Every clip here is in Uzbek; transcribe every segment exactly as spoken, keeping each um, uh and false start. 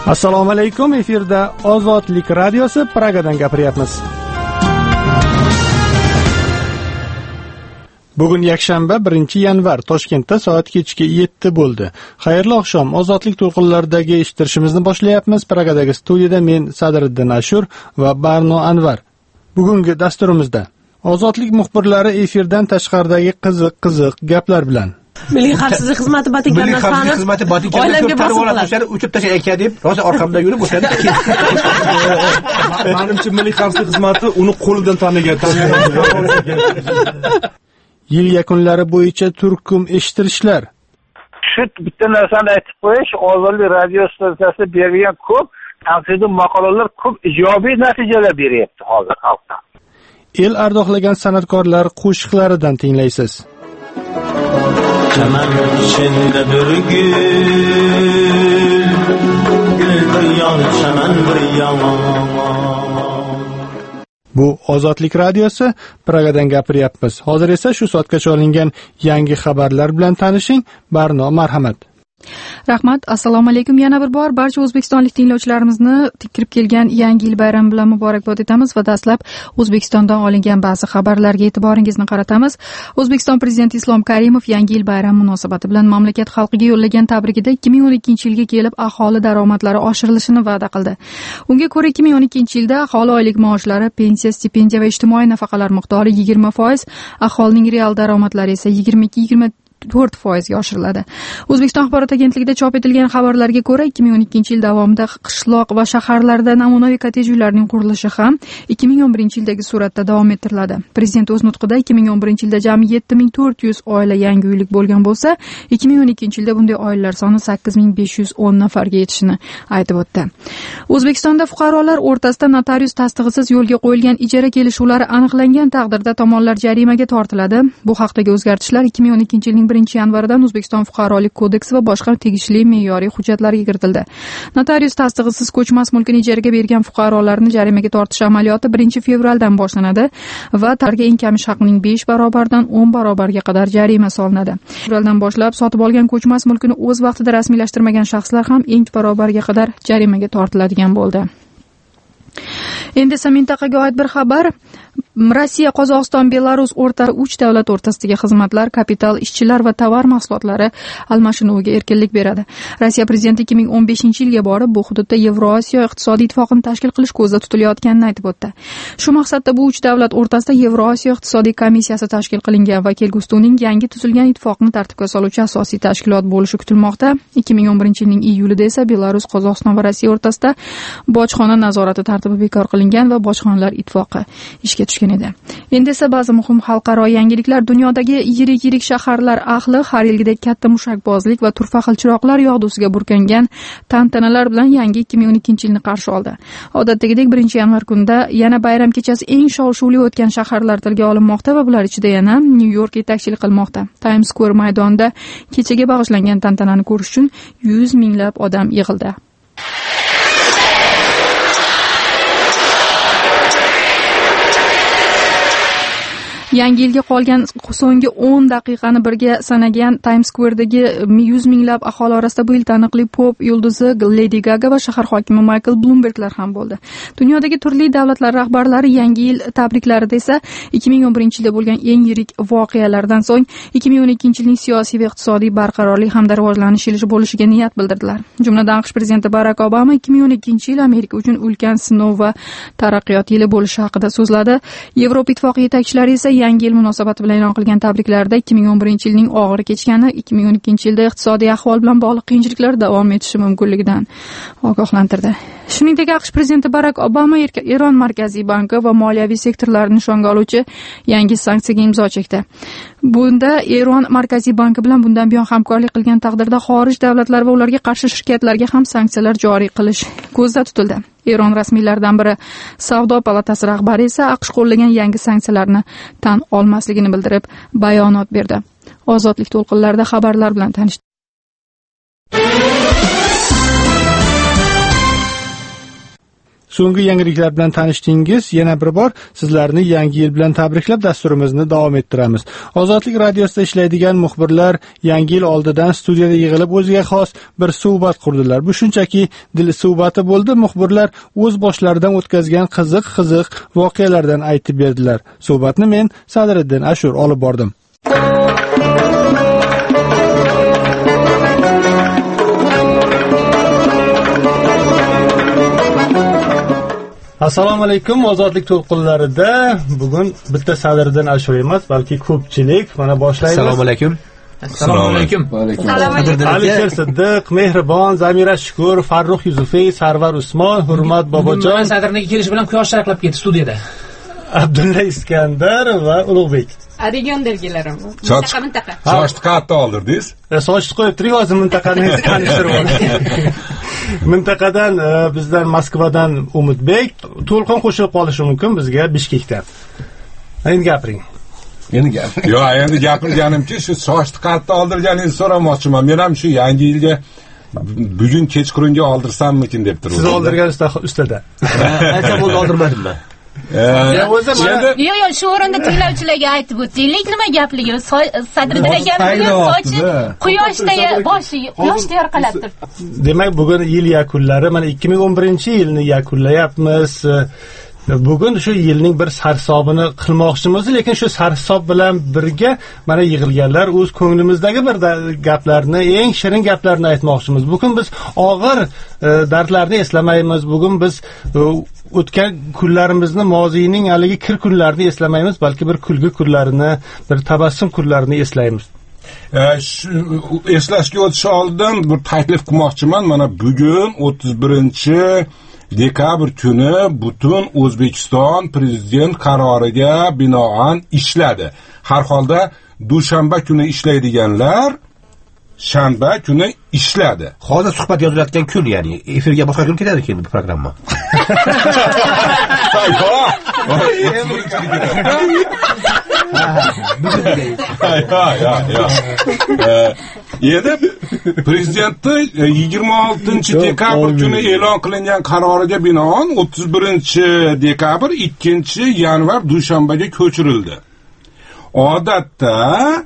Assalomu alaykum, efirda Ozodlik radiosi Pragadan gapiryapmiz. Bugun yakshanba birinchi yanvar, Toshkentda soat kechki yetti bo'ldi. Xayrli oqshom. Ozodlik to'lqinlaridagi eshittirishimizni boshlayapmiz. Pragadagi studiyada men Sadriddin Ashur va Barno Anvar. Bugungi dasturimizda Ozodlik muxbirlari efirdan tashqaridagi qiziq-qiziq gaplar bilan Milliy xavfsizlik xizmati Botikandan Milliy xavfsizlik xizmati Botikandan ko'p tarvolat o'shani o'chib tashlayotgan deb, rosa orqamda yurib o'shani. Menimcha milliy xavfsizlik xizmati uni qo'lidan tanigan. Yil yakunlari bo'yicha turkum eshittirishlar. Shu bitta narsani aytib qo'yish, Ozodlik radio stansiyasi bergan ko'p tanqidiy maqolalar ko'p ijobiy natijalar beryapti hozir xalqqa. El ardoqlagan san'atkorlar qo'shiqlaridan tinglaysiz. Chaman içinde bir gül, gül bir yan, chaman bir yaman. Bu Ozodlik radiosi, Pragadan gapiryapmiz. Hozir esa shu soatgacha olingan yangi xabarlar bilan tanishing. Barno, marhamat. Rahmat, assalomu alaykum yana bir bor barcha o'zbekistonlik tinglovchilarimizni kirib kelgan yangi yil bayrami bilan muborakbod etamiz va dastlab O'zbekistondan olingan ba'zi xabarlarga e'tiboringizni qaratamiz. O'zbekiston prezidenti Islom Karimov yangi yil bayrami munosabati bilan mamlakat xalqiga yo'llagan tabrigida ikki ming o'n ikkinchi yilga kelib aholi daromadlari oshirilishini va'da qildi. Unga ko'ra ikki ming o'n ikkinchi yilda aholi oylik maoshlari, pensiya, stipendiya va ijtimoiy nafaqalar miqdori yigirma foiz, aholining real daromadlari esa yigirma ikki yigirma to'rt foizga oshiriladi. O'zbekiston axborot agentligida chop etilgan xabarlarga ko'ra ikki ming o'n ikkinchi yil davomida qishloq va shaharlarda namunaviy kottedj uylarning qurilishi ham ikki ming o'n birinchi yildagi suratda davom ettiriladi. Prezident o'z nutqida ikki ming o'n birinchi yilda jami yetti ming to'rt yuz oila yangi uylik bo'lgan bo'lsa, ikki ming o'n ikkinchi yilda bunday oilalar soni sakkiz ming besh yuz o'n nafarga yetishini aytib o'tdi. O'zbekistonda fuqarolar o'rtasida notarius tasdig'isiz yo'lga qo'yilgan ijara kelishuvlari aniqlangan taqdirda tomonlar jarimaga tortiladi. Bu haqdagi o'zgartishlar ikki ming o'n ikkinchi yilning birinchi yanvaridan O'zbekiston fuqarolik kodeksi va boshqa tegishli me'yoriy hujjatlarga kiritildi. Notarius tasdig'isiz ko'chmas mulkini ijaraga bergan fuqarolarni jarimaga tortish amaliyoti birinchi fevraldan boshlanadi va targa eng kam ish haqining besh barobardan o'n barobarga qadar jarima solinadi. Fevraldan boshlab sotib olgan ko'chmas mulkini o'z vaqtida rasmiylashtirmagan shaxslar ham eng barobarga qadar jarimaga tortiladigan bo'ldi. Endi esa mintaqaga oid bir xabar. Rossiya, Qozog'iston, Belarus o'rta uch davlat o'rtasidagi xizmatlar, kapital, ishchilar va tovar mahsulotlari almashinuviga erkinlik beradi. Rossiya prezidenti ikki ming o'n beshinchi yilga borib bu hududda Yevrosiyo iqtisodiy ittifoqini tashkil qilish ko'zda tutilayotganini aytib o'tdi. Shu maqsadda bu uch davlat o'rtasida Yevrosiyo iqtisodiy komissiyasi tashkil qilingan va kelgusida uning yangi tuzilgan ittifoqni tartibga soluvchi asosiy tashkilot bo'lishi kutilmoqda. ikki ming o'n birinchi yilning iyulida esa Belarus, Qozog'iston va Rossiya o'rtasida bojxona nazorati tartibi bekor qilingan va bojxonalar ittifoqi ishga tushgan edi. Endi esa ba'zi muhim xalqaro yangiliklar. Dunyodagi yirik-yirik shaharlar ahli har yilgidek katta mushakbozlik va turfa xil chiroqlar yog'dusiga burkangan tantanalar bilan yangi ikki ming o'n ikkinchi yilni qarshi oldi. Odatdagidek birinchi yanvar kunida yana bayram kechasi eng shov-shuvli o'tgan shaharlar tilga olinmoqda va bular ichida yana Nyu-York yetakchilik qilmoqda. Times Square maydonida kechaga bag'ishlangan tantanani ko'rish uchun yuz minglab odam yig'ildi. Yangi yilga qolgan so'nggi o'n daqiqani birga sanagan Times Square'dagi yuz minglab aholi orasida bu yil taniqli pop yulduzi Lady Gaga va shahar hokimi Michael Bloomberglar ham bo'ldi. Dunyodagi turli davlatlar rahbarlari yangi yil tabriklarida esa ikki ming o'n birinchi yilda bo'lgan eng yirik voqealardan so'ng ikki ming o'n ikkinchi yilning siyosiy va iqtisodiy barqarorlik hamda rivojlanish yili bo'lishiga niyat bildirdilar. Jumladan AQSh prezidenti Barack Obama ikki ming o'n ikkinchi yil Amerika uchun ulkan sinov va taraqqiyot yili bo'lishi haqida so'zladi. Yevropa ittifoqi yetakchilari esa yangi yil munosabati bilan e'lon qilgan tabriklarida ikki ming o'n birinchi yilning og'ir kechgani, ikki ming o'n ikkinchi yilda iqtisodiy ahvol bilan bog'liq qiyinchiliklar davom etishi mumkinligidan ogohlantirdi. Shuningdek, AQSh prezidenti Barack Obama Eron markaziy banki va moliyaviy sektorlarni nishonga oluvchi yangi sanksiyaga imzo chekdi. Bunda Eron markaziy banki bilan bundan buyon hamkorlik qilgan taqdirda xorij davlatlar va ularga qarshi shirkatlarga ham sanksiyalar joriy qilish ko'zda tutildi. Eron rasmiylaridan biri Savdo palatasi rahbari esa AQSh qo'llagan yangi sanksiyalarni tan olmasligini bildirib bayonot berdi. Ozodlik to'lqinlarida xabarlar bilan tanishdi. so'nggi yangiliklar bilan tanishdingiz. Yana bir bor sizlarni yangi yil bilan tabriklab dasturimizni davom ettiramiz. Ozodlik radiosida ishlaydigan muxbirlar yangi yil oldidan studiyada yig'ilib o'ziga xos bir suhbat qurdilar. Bu shunchaki dil suhbati bo'ldi. Muxbirlar o'z boshlaridan o'tkazgan qiziq-qiziq voqealardan aytib berdilar. Suhbatni men Sadriddin Ashur olib bordim. Assalomu alaykum. Ozodlik to'lqinlarida bugun bitta Sadriddin Ashur emas, balki ko'pchilik. Mana boshlaymiz. Assalomu alaykum. Assalomu alaykum. Assalomu alaykum. Alisher Siddiq, Mehribon, Zamira Shukur, Farruh Yuzufiy, Sarvar Usmon, Hurmat Bobojon, Sadrning kelishi bilan quyosh sharaqlab ketdi studiyada. Abdulla Iskandar va Ulug'bek. Adigan dergilarim. Mintaqa mintaqa. Sochni qayerda oldirdingiz? Sochni qo'yib turing, hozir mintaqani tanishtirib olaman. Mintaqadan bizdan Moskvadan Umidbek to'lqin qo'shilib qolishi mumkin bizga Bishkekdan. Endi gapiring. Endi gap. Yo'q, endi gapirganimcha shu sochni qayerda oldirganingizni so'ramoqchiman. Men ham shu yangi yilga bugun kechqurunga oldirsammikin deb turibman. Siz oldirgan ustada. Qancha bo'ldi oldirmadim men. Yo'q, yo'q, shu o'rinda tinglovchilarga aytib o'taylik, nima gapligi? Sadriddin aka sochi quyoshda boshi quyoshda yarqalab turibdi. Demak, bugun yil yakunlari, mana ikki ming o'n birinchi yilni yakunlayapmiz. Bugun shu yilning bir sarhisobini qilmoqchimiz, lekin shu sarhisob bilan birga mana yig'ilganlar o'z ko'nglimizdagi bir gaplarni, eng shirin gaplarni aytmoqchimiz. Bugun biz og'ir dardlarni eslamaymiz. Bugun biz o'tgan kunlarimizni, moziyning haligi kir kunlarini eslamaymiz, balki bir kulgi kunlarini, bir tabassum kunlarini eslaymiz. Eslashga o'tish oldin bir taklif qilmoqchiman. Mana bugun o'ttiz birinchi dekabr kuni butun O'zbekiston prezident qaroriga binoan ishladi. Har holda dushanba kuni ishlaydiganlar shanba kuni ishladi. Hozir suhbat yozilayotgan kun, ya'ni efirga boshqa kun ketadi keyin bu programma. Endi prezidentni yigirma oltinchi dekabr kuni e'lon qilingan qaroriga binoan o'ttiz birinchi dekabr ikkinchi yanvar dushanbaga ko'chirildi. Odatda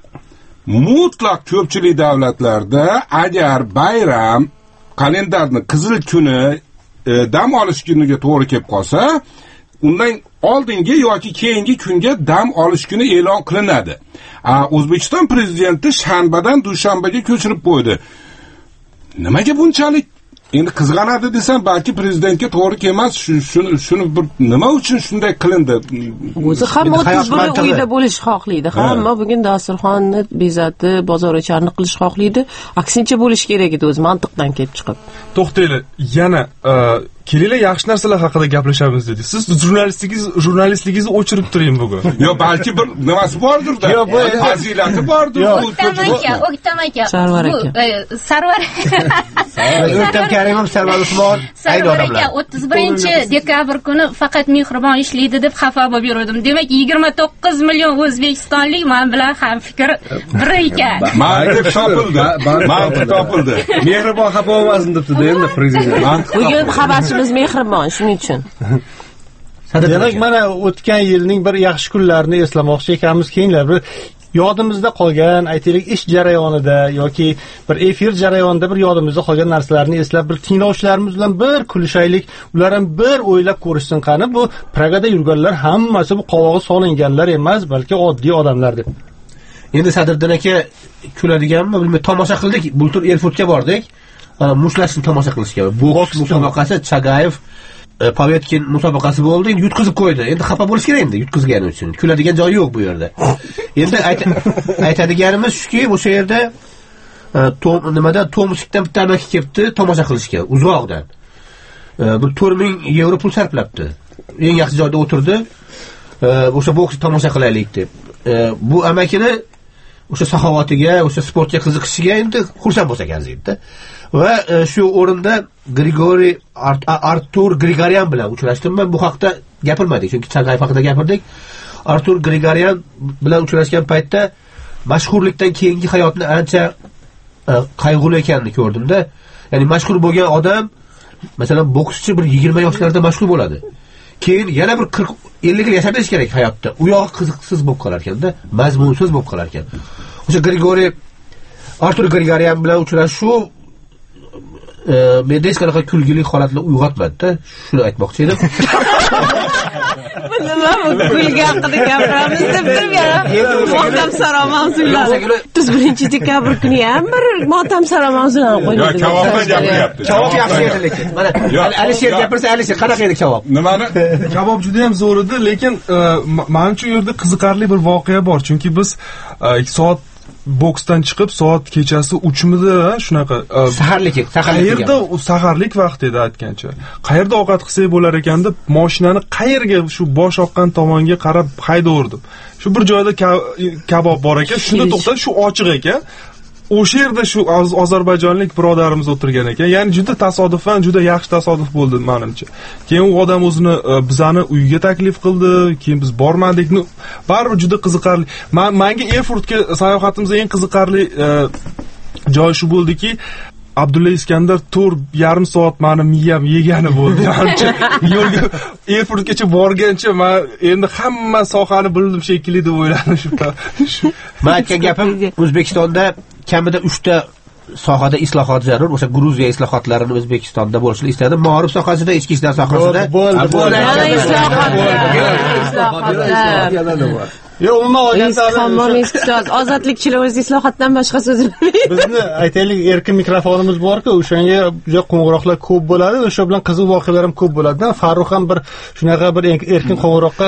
mutlaq ko'pchilik davlatlarda agar bayram kalendarni qizil kuni e, dam olish kuniga to'g'ri kelib qolsa, undan oldingi yoki keyingi kunga dam olish kuni e'lon qilinadi. O'zbekiston prezidenti shanbadan dushanbaga ko'chirib qo'ydi. Nimaga bunchalik endi qizg'anadi desam, balki prezidentga to'g'ri kelmas, shuni shuni bir nima uchun shunday qilindi? O'zi hamma o'ttiz bir uyda bo'lish xohlaydi. Hamma bugun dasturxonni bezatib, bozorcharni qilish xohlaydi. Aksincha bo'lish kerak edi o'zi mantiqdan kelib chiqib. To'xtaylik, yana kelinglar yaxshi narsalar haqida gaplashamiz dedik. Siz jurnalistligingiz jurnalistligingizni o'chirib turing bugun. Yo, balki bir nimasi bordir-da. Yo, bu fazilati bordir. O'ktam aka, O'ktam aka. Sarvar aka. Sarvar. O'ktam Karim ham Sarvar Usmon ayni odamlar. o'ttiz birinchi dekabr kuni faqat Mehribon ishlaydi deb xafa bo'lib yurdim. Demak, yigirma to'qqiz million o'zbekistonlik men bilan ham fikr bir ekan. Mantiq topildi. Mantiq topildi. Mehribon xafa bo'lmasin debdi endi prezident. Bugun xabarchimiz Mehribon, shuning uchun. Demak, mana o'tgan yilning bir yaxshi kunlarini eslamoqchi ekanmiz. Keyinlar bir yodimizda qolgan, aytaylik, ish jarayonida yoki bir efir jarayonida bir yodimizda qolgan narsalarni eslab, bir tinglovchilarimiz bilan bir kulishaylik, ular ham bir o'ylab ko'rishsin qani. Bu Pragada yurganlar hammasi bu qovog'i solinganlar emas, balki oddiy odamlar deb. Endi Sadriddin aka kuladiganmi, bilmayman, tomosha qildik. Bultur Erfurtga bordik. Mushtlashni tomosha qilishga. Boks musobaqasi Chagayev Pavetkin musobaqasi bo'ldi, endi yutqizib qo'ydi. Endi xafa bo'lish kerak endi yutqizgani uchun. Kuladigan joyi yo'q bu yerda. Endi aytadiganimiz shuki, o'sha yerda nimada Tomskdan bitta amaki kelibdi tomosha qilishga uzoqdan. Bir to'rt ming yevro pul sarflabdi. Eng yaxshi joyda o'tirdi. O'sha boksni tomosha qilaylik deb. Bu amakini o'sha saxovatiga, o'sha sportga qiziqishiga endi xursand bo'lsa ekan deydi. Va shu o'rinda Grigoriy Artur Grigoryan bilan uchrashdim. Men bu haqda gapirmadik, chunki Chagayev haqida gapirdik. Artur Grigoryan bilan uchrashgan paytda mashhurlikdan keyingi hayotni ancha qayg'uli ekanini ko'rdimda. Ya'ni mashhur bo'lgan odam masalan bokschi bir yigirma yoshlarda mashhur bo'ladi. Keyin yana bir qirq ellik yil yashab ketish kerak hayotda. U yog'i qiziqsiz bo'lib qolar ekanda, mazmunsiz bo'lib qolar ekan. O'sha Grigoriy Artur Grigorian bilan uchrashuv e, menda hech qanaqa kulgili holatni uyg'otmadi-da. Shuni aytmoqchi edim. Nima bu kulgi haqida gapiramiz deb turgan. Motamsaro mavzular. o'ttiz birinchi dekabr kuni ham bir motamsaro mavzularni qo'ydi. Yo'q, kabobdan gapiryapti. Kabob yaxshi edi lekin. Mana Alisher gapirsa, Alisher qanaqa edi kabob? Nimani? Kabob juda ham zo'r edi, lekin menimcha u yerda qiziqarli bir voqea bor. Chunki biz soat boksdan chiqib soat kechasi uchmidi shunaqa saharlik qayerda saharlik vaqti edi aytgancha qayerda ovqat qilsak bo'lar ekan deb mashinani qayerga shu bosh oqqan tomonga qarab haydaverdim. Shu bir joyda kabob bor ekan, shunda to'xtadi, shu ochiq ekan. O'sha yerda shu ozarbayjonlik birodarimiz o'tirgan ekan. Ya'ni juda tasodifan, juda yaxshi tasodif bo'ldi menimcha. Keyin u odam o'zini bizani uyiga taklif qildi, keyin biz bormadik. Baribir juda qiziqarli. Menga Erfurtga sayohatimizda eng qiziqarli joy shu bo'ldiki, Abdulla Iskandar to'rt yarim soat meni miyam yegani bo'ldi. Yo'lga Erfurtgacha borgancha men endi hamma sohani bildim shekilli deb o'yladim shu. Men aytgan gapim O'zbekistonda kamida uchta sohada islohot zarur. O'sha Gruziya islohotlarini O'zbekistonda bo'lishini istadim. Ma'rif sohasida, ichki ishlar sohasida bo'ldi. Islohotlar. Yo, umuman olganda ozodlikchilar o'z islohotdan boshqa so'z bilmaydi. Bizni aytaylik, erkin mikrofonimiz bor-ku, o'shanga juda qo'ng'iroqlar ko'p bo'ladi, o'sha bilan qiziq voqealar ham ko'p bo'ladi. Farruh ham bir shunaqa bir erkin qo'ng'iroqqa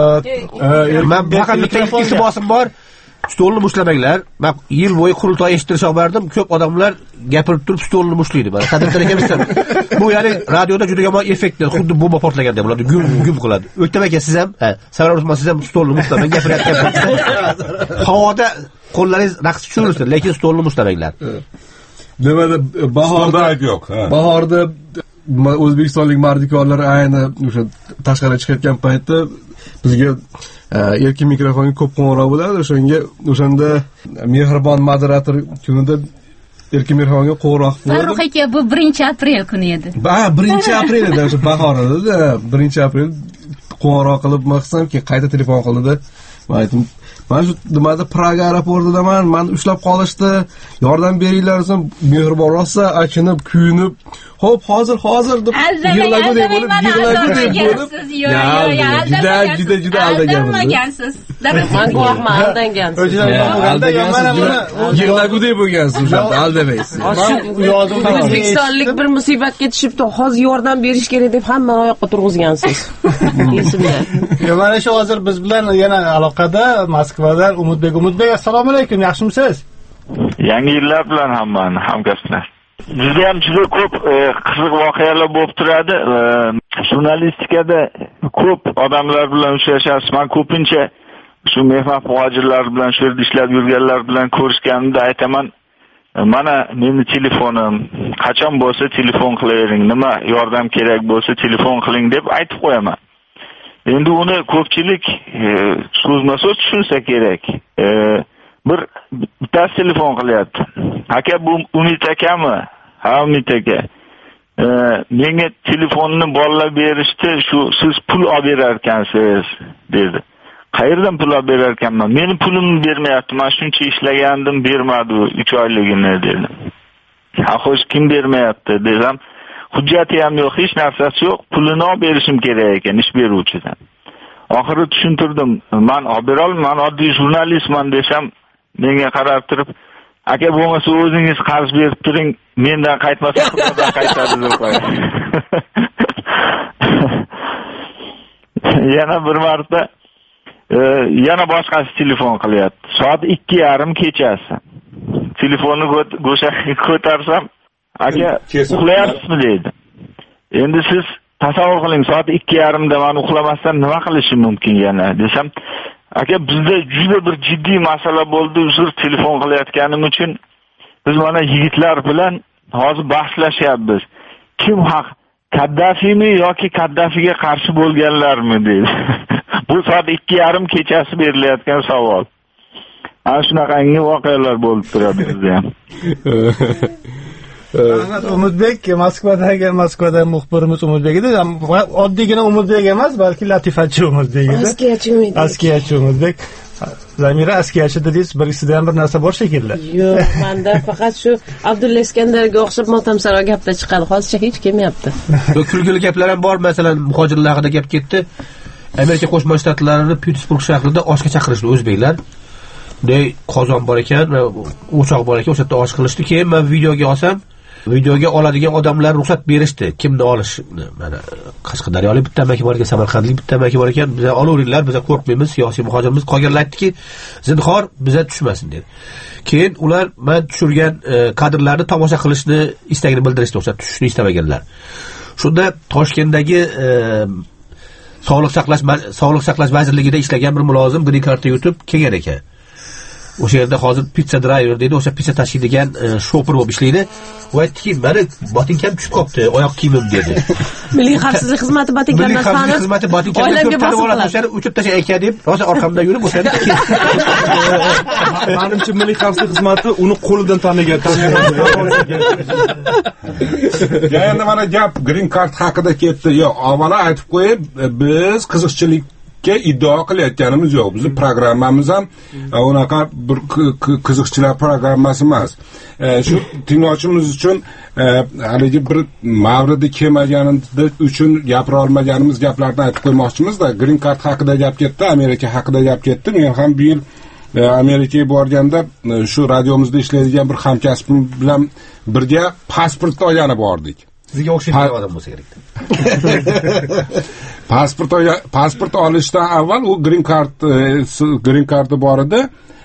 men faqat bitta iltimosim bor. Stolni mushlamanglar. Men yil bo'yi qurultoy eshittirib bordim. Ko'p odamlar gapirib turib stolni mushlaydi. Mana Sadirdan ekamizdan. Bu ya'ni radioda juda yomon effektlar, xuddi bomba portlaganda bo'ladi, gum gum qiladi. O'ktam aka, siz ham, ha, Savar Usmon, siz ham stolni mushlamang, gapirayotgansiz. Havoda qo'llaringiz raqs tushirsin, lekin stolni mushlamanglar. Nimada bahorda ayb yo'q. Bahorda o'zbekistonlik mardikorlar ayni o'sha tashqariga chiqayotgan paytda bizga erkin mikrofonga ko'p qo'ng'iroq bo'ladi. O'shanga o'shanda mehribon moderator kunida erkin mikrofonga qo'ng'iroq bo'ldi. Farruh aka, bu birinchi aprel kuni edi. Ha, birinchi aprel edi, o'sha bahor edi. birinchi aprel qo'ng'iroq qilib maqsamki, qayta telefon qildi. Men aytdim, men shu nimada Praga aeroportidaman, meni ushlab qolishdi, yordam beringlar desam, mehribon rosa achinib, kuyinib, "Xo'p, hozir, hozir" deb yig'lagudek bo'lib, yig'lagudek bo'lib. Juda, juda, juda aldagansiz. Men guvohman, aldangansiz. Yig'lagudek bo'lgansiz, o'shanda aldamaysiz. O'zbekistonlik bir musibatga tushibdi, hozir yordam berish kerak deb hamma oyoqqa turg'izgansiz. Esimda. Yo, mana shu hozir biz bilan yana aloqada Moskvadan Umidbek. Umidbek, assalomu alaykum, yaxshimisiz? Yangi yillar bilan hammani hamkasblar. Juda ham juda ko'p qiziq voqealar bo'lib turadi. Jurnalistikada ko'p odamlar bilan uchrashasiz. Men ko'pincha shu mehnat muhojirlar bilan, shu yerda ishlab yurganlar bilan ko'rishganimda aytaman, mana meni telefonim, qachon bo'lsa telefon qilavering, nima yordam kerak bo'lsa telefon qiling deb aytib qo'yaman. Endi uni ko'pchilik so'zma-so'z tushunsa kerak. Bir bittasi telefon qilyapti. Aka, bu Umid akami? Ha, Umid aka. Menga telefonni bolalar berishdi, shu siz pul olib berar ekansiz dedi. Qayerdan pul olib berar ekanman? Meni pulimni bermayapti. Men shuncha ishlagandim, bermadi uch oyligini dedi. Ha, xo'sh, kim bermayapti desam, hujjati ham yo'q, hech narsasi yo'q, pulini olib berishim kerak ekan ish beruvchidan. Oxiri tushuntirdim, men olib bera olmayman, men oddiy jurnalistman desam, menga qarab turib, aka, bo'lmasa o'zingiz qarz berib turing, mendan qaytmasa xudodan qaytadi deb qo'ydi. Yana bir marta yana boshqasi telefon qilyapti. Soat ikki yarim kechasi. Telefonni go'shakka ko'tarsam, aka, uxlayapsizmi deydi. Endi siz tasavvur qiling, soat ikki yarimda men uxlamasdan nima qilishim mumkin yana desam, aka, bizda juda bir jiddiy masala bo'ldi, uzr telefon qilayotganim uchun. Biz mana yigitlar bilan hozir bahslashyapmiz. Kim haq? Kaddafimi yoki Kaddafiga qarshi bo'lganlarmi dedi. Bu soat ikki yarim kechasi berilayotgan savol. Ana shunaqangi voqealar bo'lib turadi bizda ham. Ahmad Umidbek Moskvadagi Moskvadagi muxbirimiz Umidbek edi. Oddiygina Umidbek emas, balki latifachi Umidbek edi. Askiyachi Umidbek. Askiyachi Umidbek. Zamira askiyachi dedingiz, bir ikisida ham bir narsa bor shekilli. Yo'q, menda faqat shu Abdulla Iskandarga o'xshab motamsaro gapda chiqadi. Hozircha hech kelmayapti. Kulgili gaplar ham bor, masalan, muhojirlar haqida gap ketdi. Amerika Qo'shma Shtatlarining Pittsburg shahrida oshga chaqirishdi o'zbeklar. Bunday qozon bor ekan va o'choq bor ekan, o'sha yerda osh qilishdi. Keyin men videoga olsam, videoga oladigan odamlar ruxsat berishdi. Kimni olish? Mana Qashqadaryolik bitta amaki bor ekan, Samarqandlik bitta amaki bor ekan. Biz olaveringlar, biz qo'rqmaymiz, siyosiy muhojirimiz. Qolganlar aytdiki, zinhor bizga tushmasin dedi. Keyin ular men tushirgan kadrlarni tomosha qilishni istagini bildirishdi, o'sha tushishni istamaganlar. Shunda Toshkentdagi Sog'liq saqlash Sog'liq saqlash vazirligida ishlagan bir mulozim green card yutib kelgan ekan. O'sha yerda hozir pizza driver deydi, o'sha pizza tashiydigan shofer bo'lib ishlaydi. Va aytdiki, "Meni botinkam tushib qopti, oyoq kiyimim" dedi. Milliy xavfsizlik xizmati botinkamdan Milliy xavfsizlik xizmati botinkamdan to'rtani olib o'shani o'chib tashlay ekan deb, rosa orqamdan yurib o'shani. Menimcha milliy xavfsizlik xizmati uni qo'lidan tanigan. Ya endi mana gap green card haqida ketdi. Yo, avvalo aytib qo'yib, biz qiziqchilik ga iddio qilayotganimiz yo'q. Bizning programmamiz ham unaqa bir qiziqchilar programmasi emas. Shu tinglovchimiz uchun haligi bir mavridi kelmaganimiz uchun gapira olmaganimiz gaplarni aytib qo'ymoqchimizda. Green card haqida gap ketdi, Amerika haqida gap ketdi. Men ham bu yil Amerikaga borganda shu radiomizda ishlaydigan bir hamkasbim bilan birga pasport olgani bordik. Sizga o'xshagan odam bo'lsa kerak. Pasport pasport olishdan avval u green card green cardi bor edi.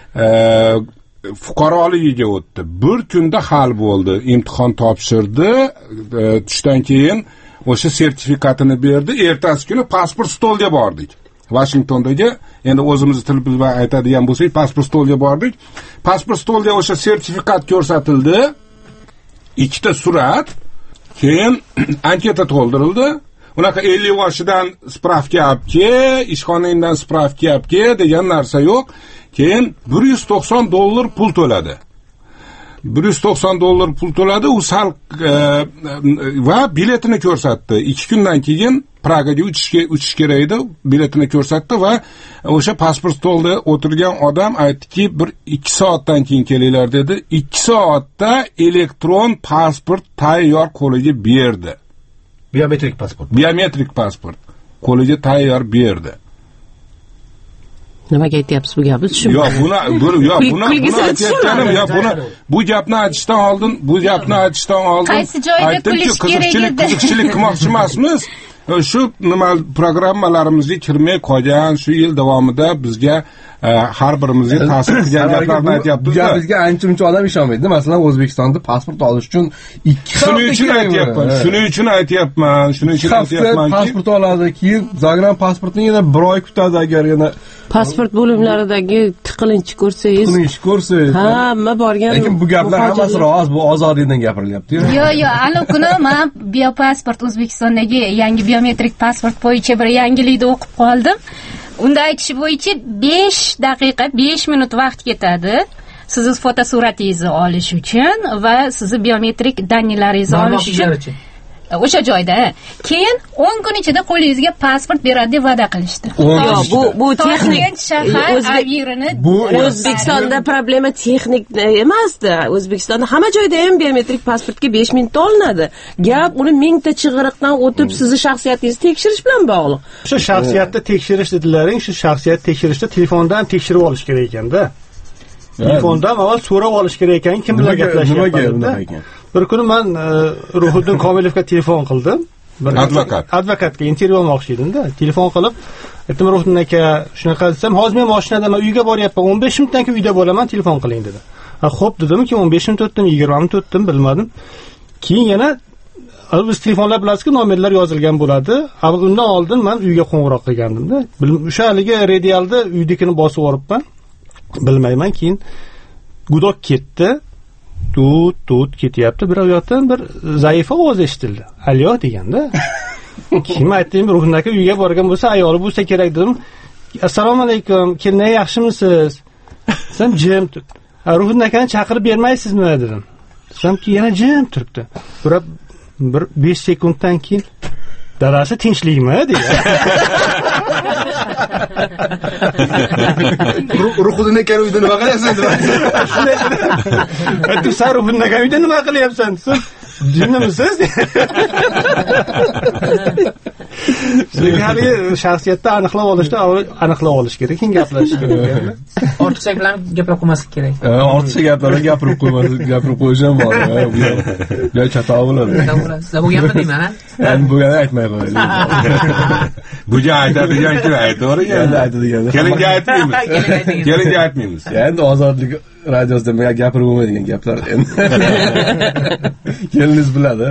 Fuqaroligiga o'tdi. Bir kunda hal bo'ldi. Imtihon topshirdi. Tushdan keyin o'sha sertifikatini berdi. Ertasi kuni pasport stolga bordik. Washingtondagi, endi o'zimiz til bilan aytadigan bo'lsak, pasport stolga bordik. Pasport stolga o'sha sertifikat ko'rsatildi. Ikkita surat, keyin anketa to'ldirildi. Unaqa ellik yoshidan spravka olib kel, ishxonangdan spravka olib kel degan narsa yo'q. Keyin bir yuz to'qson dollar pul to'ladi. bir yuz to'qson dollar pul to'ladi, u sal va biletini ko'rsatdi. ikki kundan keyin Pragaga uchishga uchish kerak edi, biletini ko'rsatdi va o'sha pasport stolida o'tirgan odam aytdiki, bir ikki soatdan keyin kelinglar dedi. ikki soatda elektron pasport tayyor qo'liga berdi. Biometrik pasport. Biometrik pasport qo'liga tayyor berdi. Nimaga aytyapsiz bu gapni tushunmayman. Yo'q, buni yo'q, buni buni aytayotganim, yo'q, buni bu gapni aytishdan oldin, bu gapni aytishdan oldin qaysi joyda kulish kerak edi? Qiziqchilik qilmoqchi emasmiz. Shu nima programmalarimizga kirmay qolgan shu yil davomida bizga har birimizga ta'sir qilgan gaplarni aytyapmiz. Bizga ancha-muncha odam ishonmaydi. Masalan, O'zbekistonda pasport olish uchun ikki shuning uchun aytyapman. Shuning uchun aytyapman. Shuning uchun aytyapmanki, pasport oladi, keyin zagran pasportni yana bir oy kutadi agar yana pasport bo'limlaridagi tiqilinchi ko'rsangiz, tiqilinchi ko'rsangiz, hamma borgan. Lekin bu gaplar hammasi rost, bu ozodlikdan gapirilyapti. Yo'q, yo'q, ana kuni men biopasport O'zbekistondagi yangi biometrik pasport bo'yicha bir yangilikni o'qib qoldim. Unda aytishi bo'yicha besh daqiqa, besh minut vaqt ketadi. Siz fotosuratingizni olish uchun va sizni biometrik dannilaringizni olish uchun. O'sha joyda. Keyin o'n kun ichida qo'lingizga pasport beradi deb va'da qilishdi. Yo'q, bu bu texnik shahar avirini O'zbekistonda problema texnik emasdi. O'zbekistonda hamma joyda ham biometrik pasportga besh minutda olinadi. Gap uni mingta chig'iriqdan o'tib sizni shaxsiyatingizni tekshirish bilan bog'liq. Shu shaxsiyatni tekshirish dedilaring, shu shaxsiyat tekshirishda telefondan tekshirib olish kerak ekanda. Telefondan avval so'rab olish kerak ekan, kim bilan gaplashyapti. Bir kuni men Ruhiddin Komilovga telefon qildim. Bir advokat. Advokatga intervyu olmoqchi edim-da. Telefon qilib, aytdim Ruhiddin aka, shunaqa desam, hozir men mashinada men uyga boryapman, o'n besh minutdan keyin uyda bo'laman, telefon qiling dedi. Ha, xo'p dedim, keyin o'n besh minut o'tdim, yigirma minut o'tdim, bilmadim. Keyin yana biz telefonlar bilasizki, nomerlar yozilgan bo'ladi. Undan oldin men uyga qo'ng'iroq qilgandim-da. O'sha haligi radialda uydekini bosib yoribman. Bilmayman, keyin gudok ketdi. Tut tut ketyapti. Bir yoqdan bir zaif ovoz eshitildi. Alyo deganda. Kim aytdim, Ruhin aka uyga borgan bo'lsa, ayoli bo'lsa kerak dedim. Assalomu alaykum, kelin yaxshimisiz? Sen jim tut. Ruhin akani chaqirib bermaysizmi dedim. desamki yana jim turibdi. Turib bir besh sekunddan keyin dadasi tinchlikmi deya. Ruhidan ekan uyda nima qilyapsan deb. Aytdim, "Sen ruhidan ekan uyda nima qilyapsan?" Siz jinnimisiz? Hali shaxsiyatni aniqlab olishda aniqlab olish kerak, keyin gaplashish kerak. Ortiqcha bilan gapirib qo'ymaslik kerak. Ortiqcha gaplarni gapirib qo'ymaslik, gapirib qo'yish ham bor. Bu ham chatoq bo'ladi. Sizlar bu gapni deyman, ha? Men bu gapni aytmay qo'yaylik. Bu joy aytadigan kim aytavering endi aytadigan. Kelinga aytmaymiz. Kelinga aytmaymiz. Endi ozodlik radiosida men gapirib bo'lmaydigan gaplar endi. Keliniz biladi.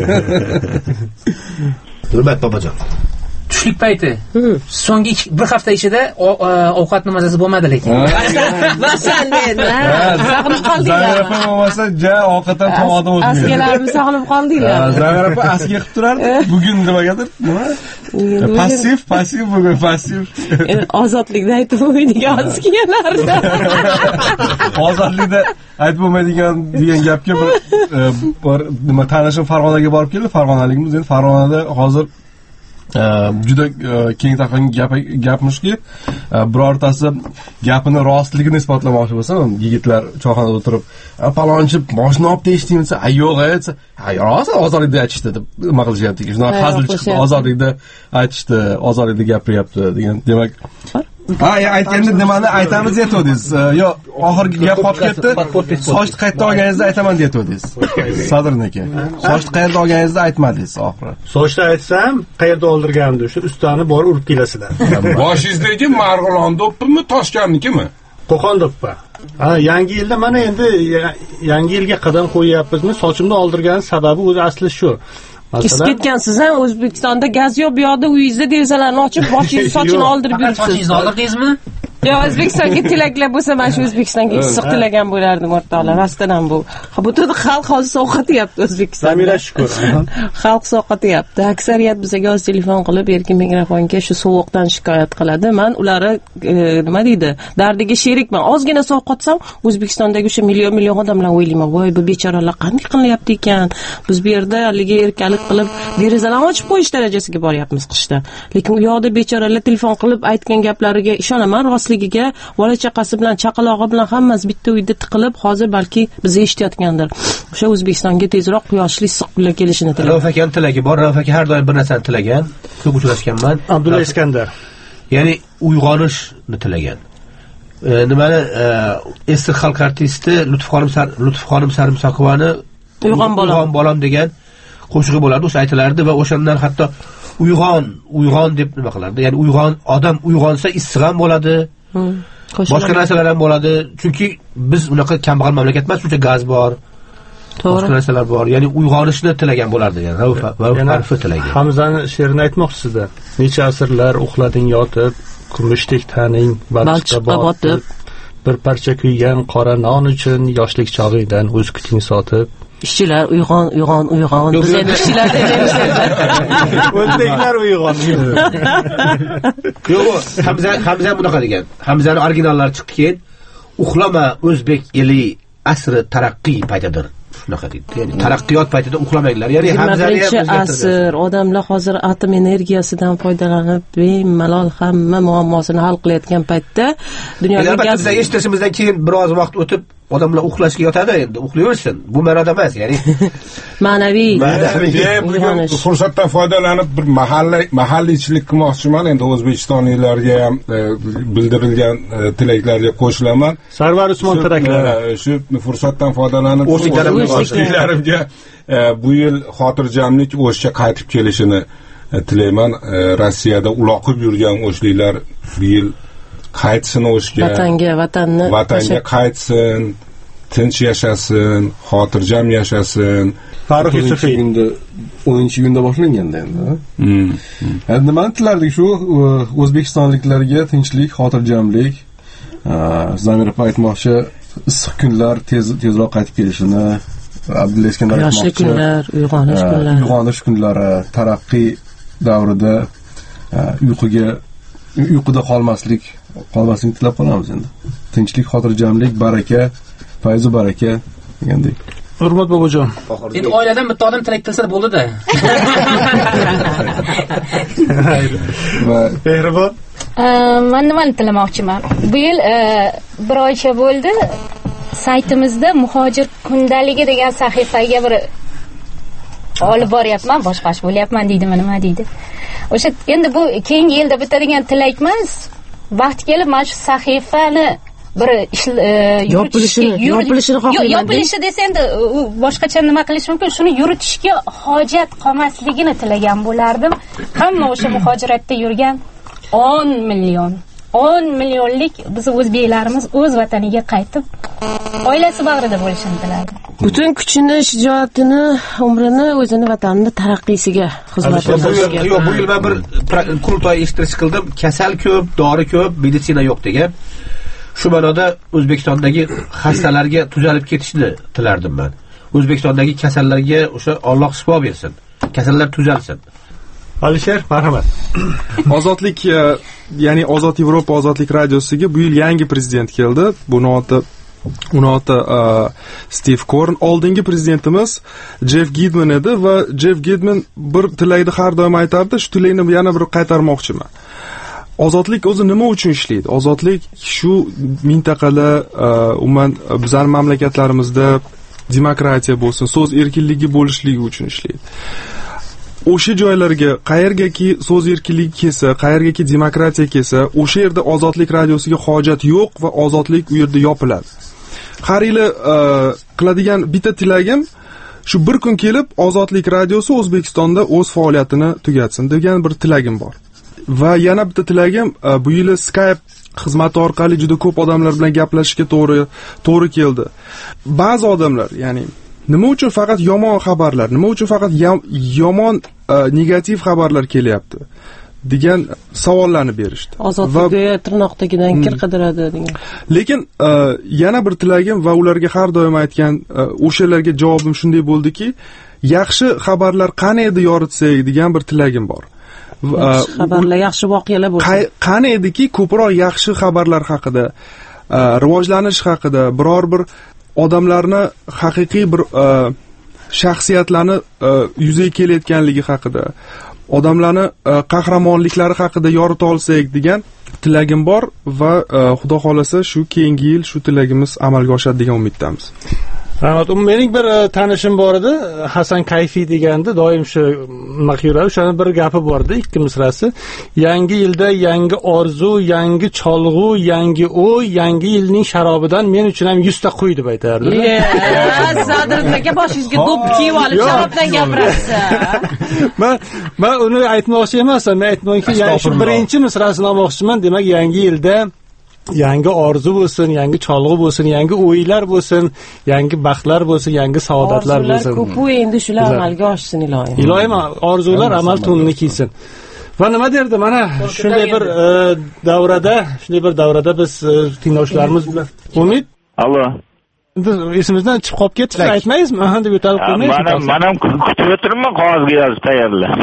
Hurmat bobojon. Tushlik payti. So'nggi bir hafta ichida ovqatni mazasi bo'lmadi lekin. Masalan, men sog'inib qoldinglar. Zarapa bo'lmasa, ja ovqatdan tomoqdan o'tmaydi. Askalarni sog'inib qoldinglar. Zarapa askiya qilib turardi. Bugun nimagadir, nima? Passiv, passiv bugun passiv. Ozodlikda aytib bo'lmaydigan askiyalar. Ozodlikda aytib bo'lmaydigan degan gapga bir nima tanishim Farg'onaga borib keldi. Farg'onalikmiz, endi Farg'onada hozir juda keng tarqalgan gap gapmishki, birortasi gapini rostligini isbotlamoqchi bo'lsa, yigitlar choyxonada o'tirib, "Palonchi moshina olib deyishdimi?" desa, "Ha, yo'q" desa, "Ha, rost ozodlikda aytishdi" deb nima qilishyapti. Shunday hazil chiqdi, ozodlikda aytishdi, ozodlikda gapiryapti degan. Demak, ha, aytganda nimani aytamiz aytdingiz. Yo, oxirgi gap qolib ketdi. Sochni qayerda olganingizda aytaman deyotdingiz. Sadrniki. Sochni qayerda olganingizda aytmadingiz oxiri. Sochni aytsam, qayerda oldirganimni shu ustani borib urib kelasizlar. Boshingizdagi Marg'ilon do'ppimi, Toshkentnikimi? Qo'qon do'ppi. Ha, yangi yilda mana endi yangi yilga qadam qo'yyapmizmi? Sochimni oldirgan sababi o'zi asli shu. Kesib ketgansiz, ha? O'zbekistonda gaz yo'q, bu yoqda uyingizda derazalarni ochib, boshingizni sochini oldirib yuribsiz. Sochingizni oldirdingizmi? Yo, O'zbekistonga tilaklar bo'lsa, mana shu O'zbekistonga issiq tilagan bo'lardim o'rtoqlar. Rostdan ham bu. Butun xalq hozir sovqatyapti O'zbekistonda. Samira shukur. Xalq sovqatyapti. Aksariyat bizga hozir telefon qilib, erkin mikrofonga shu sovuqdan shikoyat qiladi. Men ularni nima deydi? Dardiga sherikman. Ozgina sovqatsam, O'zbekistondagi o'sha million million odamlar o'ylayman, "Voy, bu bechoralar qanday qilyapti ekan? Biz bu yerda haligi erkalik qilib, derazalarni ochib qo'yish darajasiga boryapmiz qishda." Lekin u yoqda bechoralar telefon qilib aytgan gaplariga ishonaman, rostligiga, bola chaqasi bilan, chaqalog'i bilan hammasi bitta uyda tiqilib, hozir balki bizni eshitayotgandir. O'sha O'zbekistonga tezroq quyoshli issiq kunlar kelishini tilayman. Rauf akam tilagi bor, Rauf aka har doim bir narsani tilagan. Ko'p uchrashganman. Abdulla Iskandar. Ya'ni uyg'onishni tilagan. E, nimani e, eski xalq artisti Lutfxonim Lutfxonim Sarimsoqovani Uyg'on bolam, uyg'on bolam degan qo'shig'i bo'lardi, o'sha aytilardi va o'shandan hatto uyg'on, uyg'on deb nima qilardi? Ya'ni uyg'on, odam uyg'onsa issiq ham bo'ladi. Hmm. Boshqa narsalar ham bo'ladi. Chunki biz unaqa kambag'al mamlakat emas, shuncha gaz bor. Boshqa narsalar bor. Ya'ni uyg'onishni tilagan bo'lardi, ya'ni Rauf Rauf tilagan. Hamzani she'rini aytmoqchisizda. Necha asrlar uxlading yotib, kumushdek taning balchiqqa botib, bir parcha kuygan qora non uchun yoshlik chog'ingdan o'z kuching sotib. Ishchilar uyg'on, uyg'on, uyg'on. Biz endi ishchilar deymiz. O'zbeklar uyg'on. Yo'q, Hamza Hamza bunaqa degan. Hamzani originallari chiqdi keyin, uxlama o'zbek eli asri taraqqiy paytidir. Shunaqa deydi. Ya'ni taraqqiyot paytida uxlamanglar. Ya'ni Hamzani ham asr, odamlar hozir atom energiyasidan foydalanib, bemalol hamma muammosini hal qilayotgan paytda dunyoda gaz eshitishimizdan keyin biroz vaqt o'tib odamlar uxlashga yotadi, endi uxlayversin. Bu ma'noda emas, ya'ni ma'naviy. Ma'naviy. Fursatdan foydalanib bir mahalliy mahalliychilik qilmoqchiman. Endi o'zbekistonliklarga ham bildirilgan tilaklarga qo'shilaman. Sarvar Usmon tilaklari. Shu fursatdan foydalanib o'zbekistonliklarga bu yil xotirjamlik o'shga qaytib kelishini tilayman. Rossiyada uloqib yurgan o'shliklar bu yil qaytsin o'shga, vatanga, vatanni vatanga qaytsin, tinch yashasin, xotirjam yashasin. Farruh Yusufiy o'ninchi kunda boshlanganda endi. Endi nima tilardik shu o'zbekistonliklarga tinchlik, xotirjamlik, Zamira aytmoqchi issiq kunlar tez tezroq qaytib kelishini, Abdulla Iskandar aytmoqchi. Yoshli kunlar, uyg'onish kunlari. Uyg'onish kunlari, taraqqiy davrida uyquga uyquda qolmaslik, qolmaslikni tilab qolamiz endi. Tinchlik, xotirjamlik, baraka, fayzu baraka degandek. Hurmat bobojon. Endi oiladan bitta odam tilak qilsa bo'ldi-da. Mehribon. Men nimani tilamoqchiman? Bu yil bir oycha bo'ldi. Saytimizda muhojir kundaligi degan sahifaga bir olib boryapman, boshqash bo'lyapman deydimi, nima deydi. O'sha endi bu keyingi yilda bitadigan tilak emas. Vaqt kelib mana shu sahifani bir yopilishini yopilishini xohlayman. Yopilishi desa endi boshqacha nima qilish mumkin? Shuni yuritishga hojat qolmasligini tilagan bo'lardim. Hamma o'sha muhojiratda yurgan o'n million o'n millionlik biz o'zbeklarimiz o'z vataniga qaytib oilasi bag'rida bo'lishini tilaydi. Butun kuchini, shijoatini, umrini o'zini vatanini taraqqiysiga xizmat qilishga. Yo'q, bu yil men bir qurultoy eshitish qildim. Kasal ko'p, dori ko'p, meditsina yo'q degan. Shu ma'noda O'zbekistondagi xastalarga tuzalib ketishni tilardim men. O'zbekistondagi kasallarga o'sha Alloh shifo bersin. Kasallar tuzalsin. Alisher, marhamat. Ozodlik, ya'ni Ozod Yevropa Ozodlik radiosiga bu yil yangi prezident keldi. Buni oti uni oti Stiv Korn. Oldingi prezidentimiz Jeff Gidman edi va Jeff Gidman bir tilakni har doim aytardi, shu tilakni yana bir qaytarmoqchiman. Ozodlik o'zi nima uchun ishlaydi? Ozodlik shu mintaqada, umuman bizning mamlakatlarimizda demokratiya bo'lsin, so'z erkinligi bo'lishligi uchun ishlaydi. O'sha joylarga qayergaki so'z erkinligi kelsa, qayergaki demokratiya kelsa, o'sha yerda Ozodlik radiosiga hojat yo'q va Ozodlik u yerda yopiladi. Har yili qiladigan bitta tilagim shu bir kun kelib Ozodlik radiosi O'zbekistonda o'z faoliyatini tugatsin degan bir tilagim bor. Va yana bitta tilagim, bu yil Skype xizmati orqali juda ko'p odamlar bilan gaplashishga to'g'ri to'g'ri keldi. Ba'zi odamlar, ya'ni nima uchun faqat yomon xabarlar, nima uchun faqat yomon negativ xabarlar kelyapti degan savollarni berishdi. Ozodlikga tirnoqdagidan kir qidiradi degan. Lekin yana bir tilagim va ularga har doim aytgan o'shalarga javobim shunday bo'ldiki, yaxshi xabarlar qani edi yoritsak degan bir tilagim bor. Yaxshi xabarlar, yaxshi voqealar bo'lsa. Qani ediki ko'proq yaxshi xabarlar haqida, rivojlanish haqida, biror bir odamlarni haqiqiy bir shaxsiyatlarni yuzaga kelayotganligi haqida, odamlarni qahramonliklari haqida yorita olsak degan tilagim bor va xudo xolasa shu keyingi yil shu tilagimiz amalga oshadi degan umiddamiz. Rahmat. Mening bir tanishim bor edi, Hasan Kayfi degandi, doim shu maqyura, o'shaning bir gapi bor edi, ikki misrasi. Yangi yilda yangi orzu, yangi cholg'u, yangi o'y, yangi yilning sharobidan men uchun ham yuz ta qo'y deb aytardi. Sadriddin aka boshingizga do'p kiyib olib sharobdan gapirasiz. Men men uni aytmoqchi emasman, men aytmoqchi, ya'ni shu birinchi misrasini olmoqchiman. Demak, yangi yilda yangi orzu bo'lsin, yangi cholg'u bo'lsin, yangi o'ylar bo'lsin, yangi baxtlar bo'lsin, yangi saodatlar bo'lsin. Orzular ko'p, endi shular amalga oshsin iloyim. Iloyim, orzular amal tunni kiysin. Va nima derdi? Mana shunday bir davrada, shunday bir davrada biz tinglovchilarimiz bilan Umid, allo. Esimizdan chiqib qolib ketdi, aytmaysizmi? Ha deb o'tib qo'ymaysiz. Mana men ham kutib o'tiribman, qog'ozga yozib tayyorlab.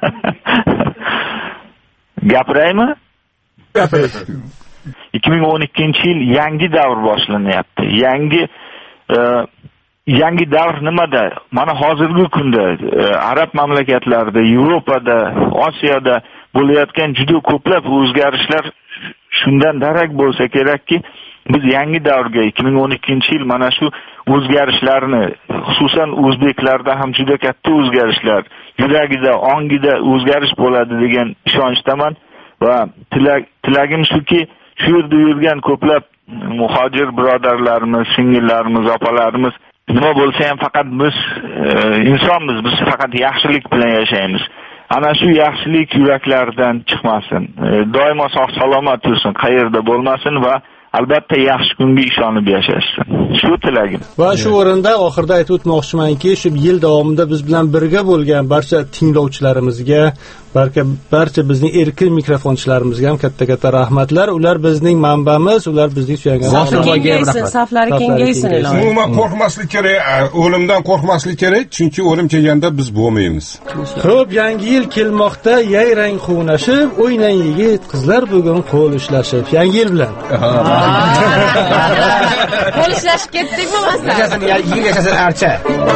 Gapiraymi? Gapiring. ikki ming o'n ikkinchi yil yangi davr boshlanyapti. Yangi yangi davr nimada? Mana hozirgi kunda arab mamlakatlarida, Yevropada, Osiyoda bo'layotgan juda ko'plab o'zgarishlar shundan darak bo'lsa kerakki, biz yangi davrga ikki ming o'n ikkinchi yil mana shu o'zgarishlarni, xususan o'zbeklarda ham juda katta o'zgarishlar, yuragida, ongida o'zgarish bo'ladi degan ishonchdaman va tilak tilagim shuki, shu yerda yurgan ko'plab muhojir birodarlarimiz, singillarimiz, opalarimiz nima bo'lsa ham faqat biz insonmiz, biz faqat yaxshilik bilan yashaymiz. Ana shu yaxshilik yuraklaridan chiqmasin. Doimo sog' salomat yursin, qayerda bo'lmasin va albatta yaxshi kunga ishonib yashashsin. Shu tilagim. Va shu o'rinda oxirida aytib o'tmoqchimanki, shu yil davomida biz bilan birga bo'lgan barcha tinglovchilarimizga, balki barcha bizning erkin mikrofonchilarimizga ham katta-katta rahmatlar. Ular bizning manbamiz, ular bizning suyangan kengaysin, saflari kengaysin. Umuman qo'rqmaslik kerak, o'limdan qo'rqmaslik kerak, chunki o'lim kelganda biz bo'lmaymiz. Xo'p, yangi yil kelmoqda, yayrang quvnashib, o'ynang yigit, qizlar bugun qo'l ushlashib. Yangi yil bilan. Qo'l ushlash adashib ketdik bo'lmasa. Yashasin, yigit yashasin archa.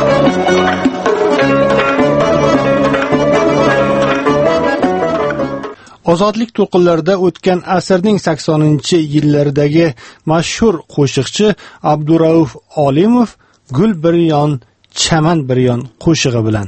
Ozodlik to'lqinlarida o'tgan asrning saksoninchi yillaridagi mashhur qo'shiqchi Abdurauf Olimov Gul bir yon, chaman bir yon qo'shig'i bilan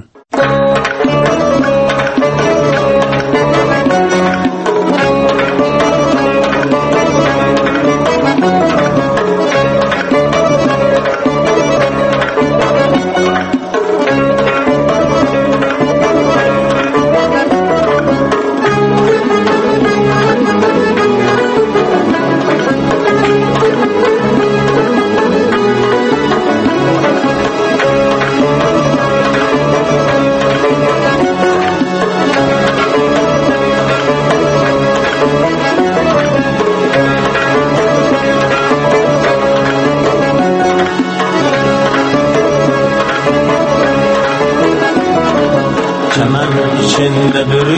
içinde bir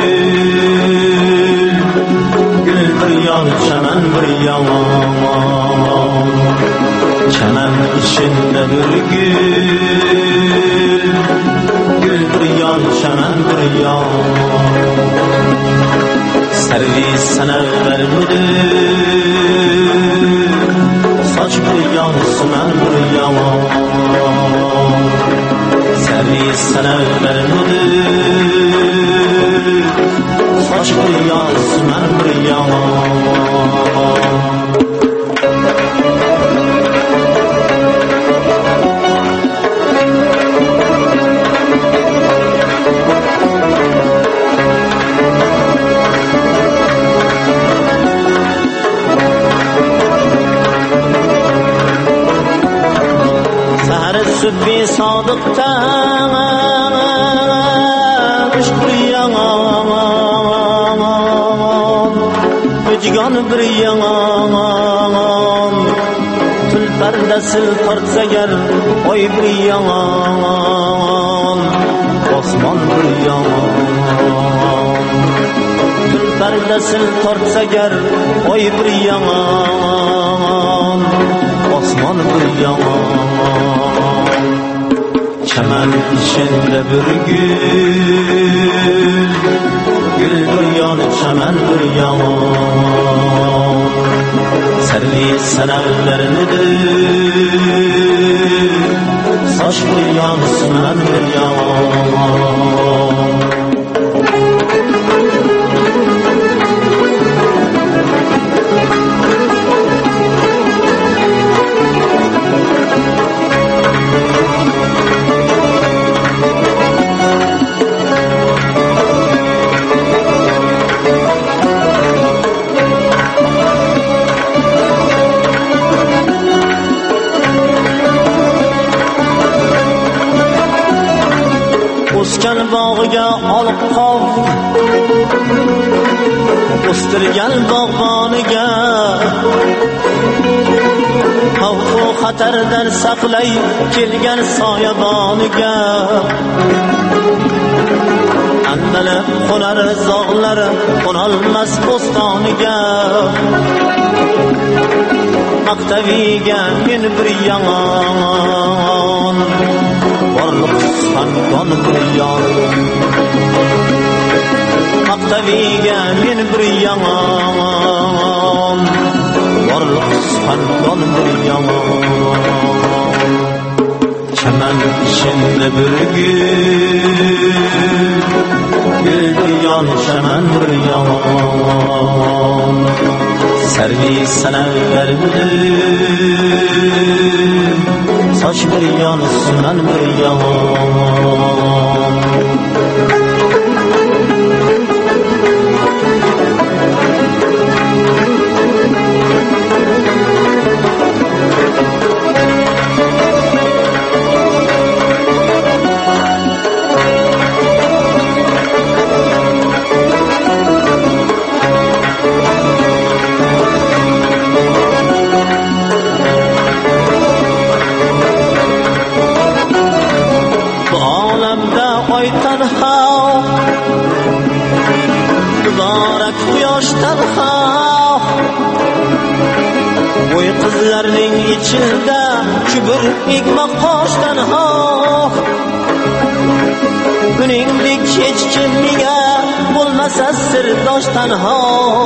gül, gül bir yan, çemen bir yan. Çemen içinde bir gül, gül bir yan, çemen bir yan. Servis sana vermedim, saç bir yan, sümen bir yan. Servis sana vermedim, saç bir yan, sümen bir yan. Sübbi sadıktan bir yaman, mücgan bir yaman, tül perdesil tartsa ger, oy bir yaman, osman bir yaman. Tül perdesil tartsa ger, oy bir yaman, osman bir yaman. Çemen içinde bir gül, gül bir yan, çemen bir yan. Servis senelerinidir, saç bir yan, sümen bir yan. O'sgan bog'iga olib qol, o'stirgan bog'boniga xavfu xatardan saqlay kelgan soyaboniga andalab qo'nar zog'lar qo'nolmas bo'stoniga maqtaviga men bir yomon borliq sangon bir yon maqtaviga men bir yomon borliq sangon bir yon. Çemen içinde bir gül, gül bir yan, çemen bir yan. Servis senelerimidir, saç bir yan, sümen bir yan. Mübarek quyoshdan xavf, bo'y qizlarning ichida kibir egma qoshdan ha uningdek hech kim menga bo'lmasa sirdosh tanho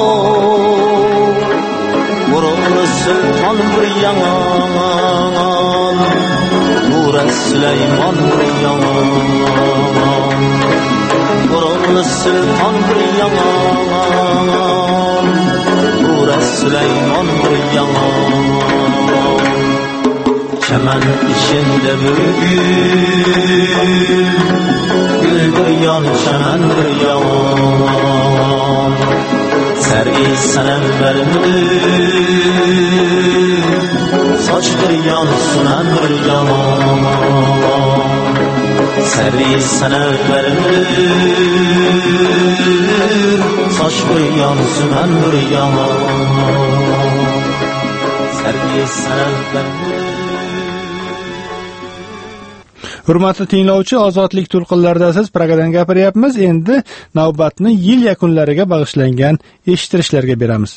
Murodli sulton bir yomon Nura Sulaymon bir yomon Murodli sulton bir yomon Nura Sulaymon bir yomon Chaman ishinde bir gül Gül bir yon chaman bir yon Sergi sanem vermedi Saç bir yan sunan bir yaman Sergi sanem vermedi Saç bir yan sunan bir yaman Sergi sanem vermedi Hurmatli tinglovchi, ozodlik to'lqinlarida siz Pragadan gapiryapmiz. Endi navbatni yil yakunlariga bag'ishlangan eshittirishlarga beramiz.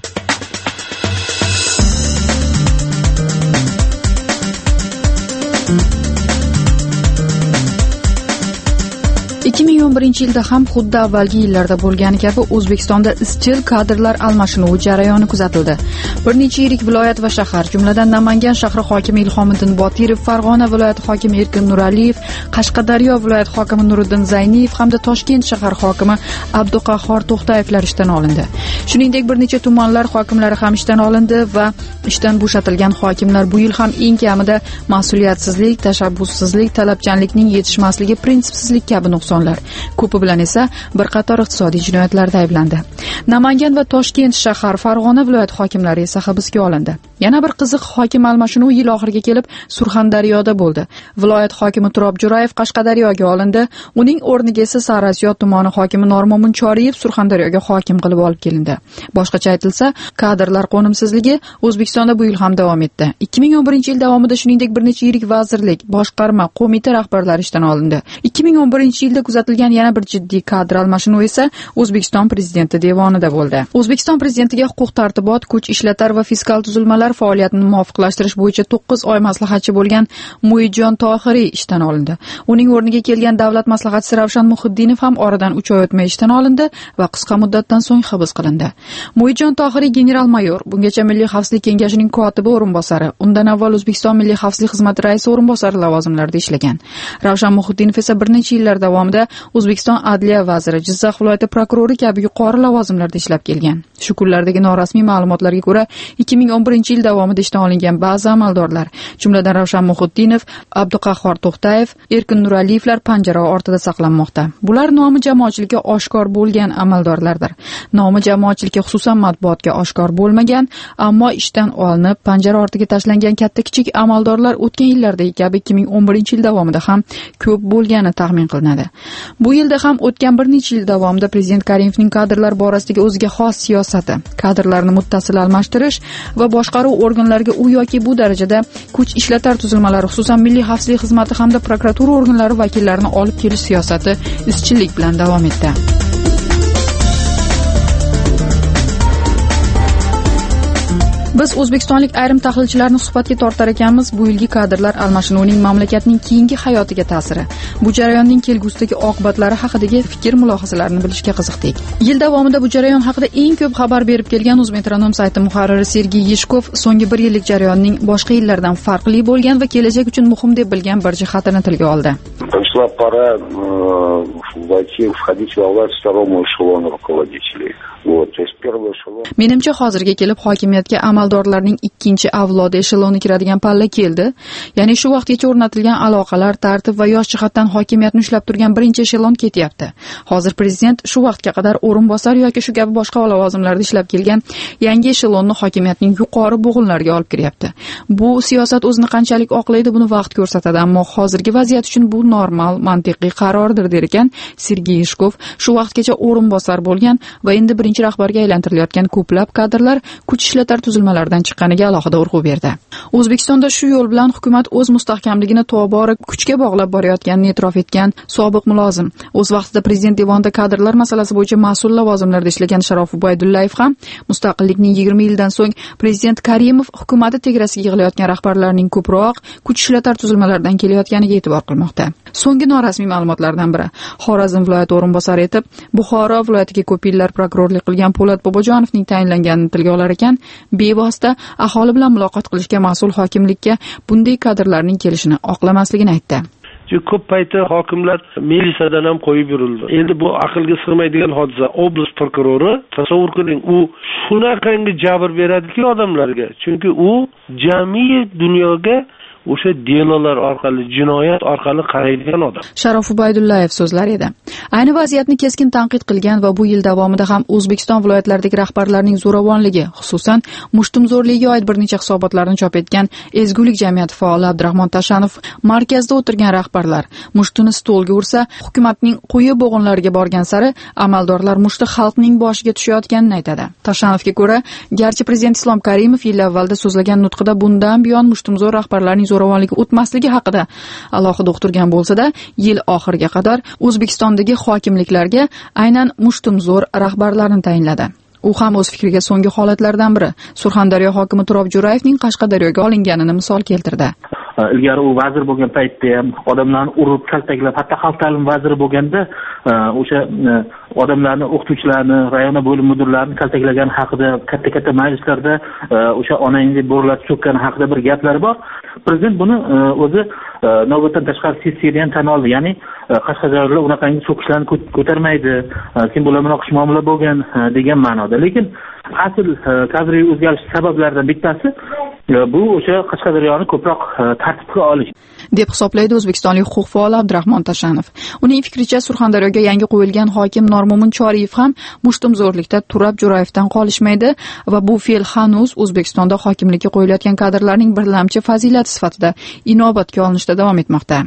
ikki ming o'n birinchi yilda ham xuddi avvalgi yillarda bo'lgani kabi O'zbekistonda izchil kadrlar almashinuvi jarayoni kuzatildi. Bir necha yirik viloyat va shahar, jumladan Namangan shahri hokimi Ilhomiddin Botirov, Farg'ona viloyati hokimi Erkin Nuraliyev, Qashqadaryo viloyati hokimi Nuriddin Zayniyev hamda Toshkent shahar hokimi Abduqahhor To'xtayevlar ishdan olindi. Shuningdek, bir necha tumanlar hokimlari ham ishdan olindi va ishdan bo'shatilgan hokimlar bu yil ham eng kamida mas'uliyatsizlik, tashabbussizlik, talabchanlikning yetishmasligi, prinsipsizlik kabi nuqsonlar, ko'pi bilan esa bir qator iqtisodiy jinoyatlarda ayblandi. Namangan va Toshkent shahar, Farg'ona viloyat hokimlari esa hibsga olindi. Yana bir qiziq hokim almashinuvi yil oxiriga kelib Surxondaryoda bo'ldi. Viloyat hokimi Turob Jo'rayev Qashqadaryoga olindi. Uning o'rniga esa Sariosiyo tumani hokimi Normo'min Choriyev Surxondaryoga hokim qilib olib kelindi. Boshqacha aytilsa, kadrlar qo'nimsizligi O'zbekistonda bu yil ham davom etdi. ikki ming o'n birinchi yil davomida shuningdek bir necha yirik vazirlik, boshqarma, qo'mita rahbarlari ishdan olindi. ikki ming o'n birinchi yilda kuzatilgan yana bir jiddiy kadr almashinuvi esa O'zbekiston prezidenti devonida bo'ldi. O'zbekiston prezidentiga huquq-tartibot, kuch ishlatar va fiskal tuzilmalar faoliyatini muvofiqlashtirish bo'yicha to'qqiz oy maslahatchi bo'lgan Muidjon Tohiriy ishdan olindi. Uning o'rniga kelgan davlat maslahatchisi Ravshan Muhiddinov ham oradan uch oy o'tmay ishdan olindi va qisqa muddatdan so'ng hibs qilindi. Muidjon Tohiriy general-mayor, bungacha Milliy xavfsizlik kengashining kotibi o'rinbosari, undan avval O'zbekiston Milliy xavfsizlik xizmati raisi o'rinbosari lavozimlarida ishlagan. Ravshan Muhiddinov esa bir necha yillar davomida O'zbekiston Adliya vaziri, Jizzax viloyati prokurori kabi yuqori lavozimlarda ishlab kelgan. Shu kunlardagi norasmiy ma'lumotlarga ko'ra, ikki ming o'n birinchi yil davomida ishdan olingan ba'zi amaldorlar, jumladan Ravshan Muhiddinov, Abduqahhor To'xtayev, Erkin Nuraliyevlar panjara ortida saqlanmoqda. Bular nomi jamoatchilikka oshkor bo'lgan amaldorlardir. Nomi jamoatchilikka, xususan matbuotga oshkor bo'lmagan, ammo ishdan olinib panjara ortiga tashlangan katta-kichik amaldorlar o'tgan yillardagi kabi ikki ming o'n birinchi yil davomida ham ko'p bo'lgani taxmin qilinadi. Bu yilda ham o'tgan bir necha yil davomida prezident Karimovning kadrlar borasidagi o'ziga xos siyosati, kadrlarni muttasil almashtirish va boshqaruv organlariga u yoki bu darajada kuch ishlatar tuzilmalari, xususan Milliy xavfsizlik xizmati hamda prokuratura organlari vakillarini olib kelish siyosati izchillik bilan davom etdi. Biz o'zbekistonlik ayrim tahlilchilarni suhbatga tortar ekanmiz. Bu yilgi kadrlar almashinuvining mamlakatning keyingi hayotiga ta'siri, bu jarayonning kelgusidagi oqibatlari haqidagi fikr mulohazalarini bilishga qiziqdik. Yil davomida bu jarayon haqida eng ko'p xabar berib kelgan O'zmetronom sayti muharriri Sergey Yishkov so'nggi bir yillik jarayonning boshqa yillardan farqli bo'lgan va kelajak uchun muhim deb bilgan bir jihatini tilga oldi. Пришла пора войти, входить во власть второму эшелону руководителей. Вот, то есть первый эшелон. Menimcha hozirga kelib hokimiyatga amaldorlarning ikkinchi avlodi esheloni kiradigan palla keldi. Ya'ni shu vaqtgacha o'rnatilgan aloqalar, tartib va yosh jihatdan hokimiyatni ushlab turgan birinchi eshelon ketyapti. Hozir prezident shu vaqtga qadar o'rinbosar yoki shu kabi boshqa lavozimlarda ishlab kelgan yangi eshelonni hokimiyatning yuqori bo'g'inlariga olib kiryapti. Bu siyosat o'zini qanchalik oqlaydi, buni vaqt ko'rsatadi, ammo hozirgi vaziyat uchun bu normal, mantiqiy qarordir der ekan Sergey Yishkov, shu vaqtgacha o'rinbosar bo'lgan va endi birinchi rahbarga aylanib aylantirilayotgan ko'plab kadrlar kuch ishlatar tuzilmalaridan chiqqaniga alohida urg'u berdi. O'zbekistonda shu yo'l bilan hukumat o'z mustahkamligini tobora kuchga bog'lab borayotganini e'tirof etgan sobiq mulozim, o'z vaqtida prezident devonida kadrlar masalasi bo'yicha mas'ul lavozimlarda ishlagan Sharof Ubaydullayev ham mustaqillikning yigirma yildan so'ng prezident Karimov hukumati tegrasiga yig'ilayotgan rahbarlarning ko'proq kuch ishlatar tuzilmalardan kelayotganiga e'tibor qilmoqda. So'nggi norasmiy ma'lumotlardan biri, Xorazm viloyati o'rinbosari etib Buxoro viloyatiga ko'p yillar prokurorlik qilgan Po'lat Bobojonovning tayinlanganini tilga olar ekan, bevosita aholi bilan muloqot qilishga mas'ul hokimlikka bunday kadrlarning kelishini oqlamasligini aytdi. Çünkü ko'p payti hokimlar militsiyadan ham qo'yib yurildi. Endi bu aqlga sig'maydigan hodisa. Oblast prokurori, tasavvur qiling, u shunaqangi jabr beradiki odamlarga. Chunki u jamiyat dunyoga o'sha delolar orqali, jinoyat orqali qaraydigan odam. Sharof Ubaydullayev so'zlari edi. Ayni vaziyatni keskin tanqid qilgan va bu yil davomida ham O'zbekiston viloyatlaridagi rahbarlarning zo'ravonligi, xususan mushtumzo'rligiga oid bir necha hisobotlarni chop etgan Ezgulik jamiyati faoli Abdurahmon Tashanov markazda o'tirgan rahbarlar mushtini stolga ursa, hukumatning quyi bo'g'inlariga borgan sari amaldorlar mushti xalqning boshiga tushayotganini aytadi. Tashanovga ko'ra, garchi prezident Islom Karimov yil avvalda so'zlagan nutqida bundan buyon mushtumzo'r rahbarlarning zo'ravonligi o'tmasligi haqida alohida uqtirgan bo'lsa-da, yil oxiriga qadar O'zbekistondagi hokimliklarga aynan mushtumzo'r rahbarlarni tayinladi. U ham o'z fikriga so'nggi holatlardan biri Surxondaryo hokimi Turob Jo'rayevning Qashqadaryoga olinganini misol keltirdi. Ilgari u vazir bo'lgan paytda ham odamlarni urib kaltaklab, hatto xalq ta'limi vaziri bo'lganda o'sha odamlarni, o'qituvchilarni, rayona bo'lim mudirlarini kaltaklagan haqida katta-katta majlislarda o'sha onangni bo'rlatib so'kkani haqida bir gaplari bor. Prezident buni o'zi navbatdan tashqari sessiyadan ham tan oldi. Ya'ni Qashqadaryoda unaqangi so'kishlarni ko'tarmaydi, kim bilan bunaqa muomala bo'lgan degan ma'noda. Lekin asl kadriy o'zgarish sabablaridan bittasi bu o'sha Qashqadaryoni ko'proq tartibga olish deb hisoblaydi o'zbekistonlik huquq faoli Abdurahmon Tashanov. Uning fikricha, Surxondaryoga yangi qo'yilgan hokim Normo'min Choriyev ham mushtumzo'rlikda Turab Jo'rayevdan qolishmaydi va bu fe'l hanuz O'zbekistonda hokimlikka qo'yilayotgan kadrlarning birlamchi fazilati sifatida inobatga olinishda davom etmoqda.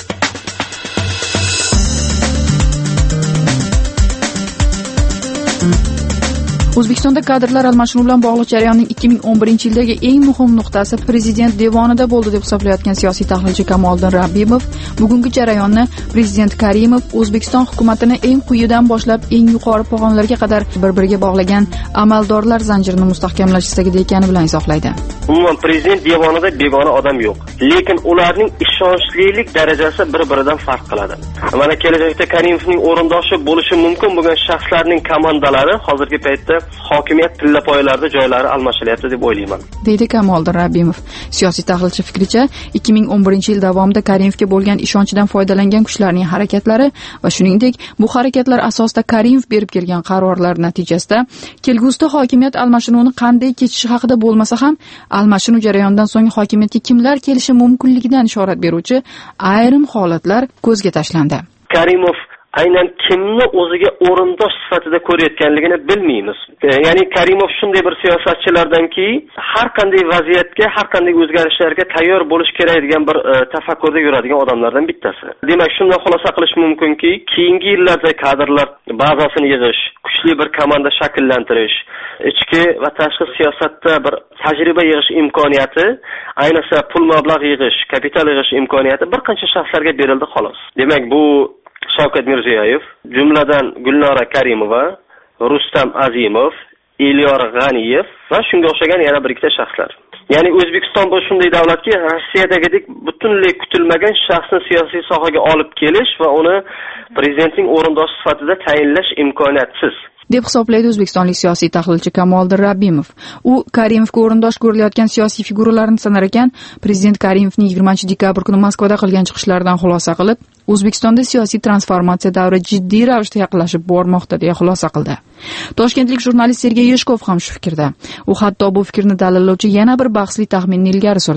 O'zbekistonda kadrlar almashinuvi bilan bog'liq jarayonning ikki ming o'n birinchi yildagi eng muhim nuqtasi prezident devonida bo'ldi deb hisoblayotgan siyosiy tahlilchi Kamoliddin Rabbimov bugungi jarayonni prezident Karimov O'zbekiston hukumatini eng quyidan boshlab eng yuqori pog'onlarga qadar bir-biriga bog'lagan amaldorlar zanjirini mustahkamlash istagida ekani bilan izohlaydi. Umuman prezident devonida begona odam yo'q, lekin ularning ishonchlilik darajasi bir-biridan farq qiladi. Mana kelajakda Karimovning o'rindoshi bo'lishi mumkin bo'lgan shaxslarning komandalari hozirgi paytda hokimiyat pillapoyalarida joylari almashilyapti deb o'ylayman, deydi Kamoliddin Rabbimov. Siyosiy tahlilchi fikricha, ikki ming o'n birinchi yil davomida Karimovga bo'lgan ishonchidan foydalangan kuchlarning harakatlari va shuningdek bu harakatlar asosida Karimov berib kelgan qarorlar natijasida kelgusida hokimiyat almashinuvini qanday kechishi haqida bo'lmasa ham almashinuv jarayonidan so'ng hokimiyatga kimlar kelishi mumkinligidan ishorat beruvchi ayrim holatlar ko'zga tashlandi. Karimov aynan kimni o'ziga o'rindosh sifatida ko'rayotganligini bilmaymiz. Ya'ni Karimov shunday bir siyosatchilardanki, har qanday vaziyatga, har qanday o'zgarishlarga tayyor bo'lish kerak degan bir e, tafakkurda yuradigan odamlardan bittasi. Demak, shundan xulosa qilish mumkinki, keyingi yillarda kadrlar bazasini yig'ish, kuchli bir komanda shakllantirish, ichki va tashqi siyosatda bir tajriba yig'ish imkoniyati, ayniqsa pul mablag' yig'ish, kapital yig'ish imkoniyati bir qancha shaxslarga berildi xolos. Demak, bu Shavkat Mirziyoyev, jumladan Gulnora Karimova, Rustam Azimov, Elyor G'aniyev va shunga o'xshagan yana bir ikkita shaxslar. Ya'ni O'zbekiston bu shunday davlatki, Rossiyadagidek butunlay kutilmagan shaxsni siyosiy sohaga olib kelish va uni prezidentning o'rindoshi sifatida tayinlash imkoniyatsiz deb hisoblaydi o'zbekistonlik siyosiy tahlilchi Kamoliddin Rabbimov. U Karimovga o'rindosh ko'rilayotgan siyosiy figuralarni sanar ekan, prezident Karimovning yigirmanchi dekabr kuni Moskvada qilgan chiqishlaridan xulosa qilib, O'zbekistonda siyosiy transformatsiya davri jiddiy ravishda yaqinlashib bormoqda deya xulosa qildi. Toshkentlik jurnalist Sergey Yeshkov ham shu fikrda. U hatto bu fikrni dalillovchi yana bir bahsli taxminni ilgari surdi.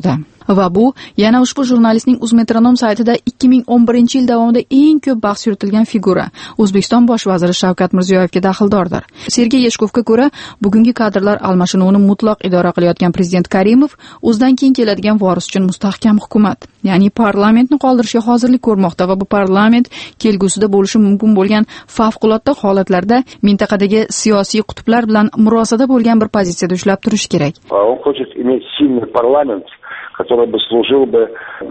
Va bu yana ushbu jurnalistning Uzmetronom saytida ikki ming o'n birinchi yil davomida eng ko'p bahs yuritilgan figura O'zbekiston bosh vaziri Shavkat Mirziyoyevga daxldordir. Sergey Yeshkovga ko'ra, bugungi kadrlar almashinuvini mutlaq idora qilayotgan prezident Karimov o'zidan keyin keladigan voris uchun mustahkam hukumat, ya'ni parlamentni qoldirishga hozirlik ko'rmoqda va bu parlament kelgusida bo'lishi mumkin bo'lgan favqulodda holatlarda mintaqadagi siyosiy qutblar bilan murosada bo'lgan bir pozitsiyada ushlab turishi kerak. Он хочет иметь сильный парламент, который бы служил бы,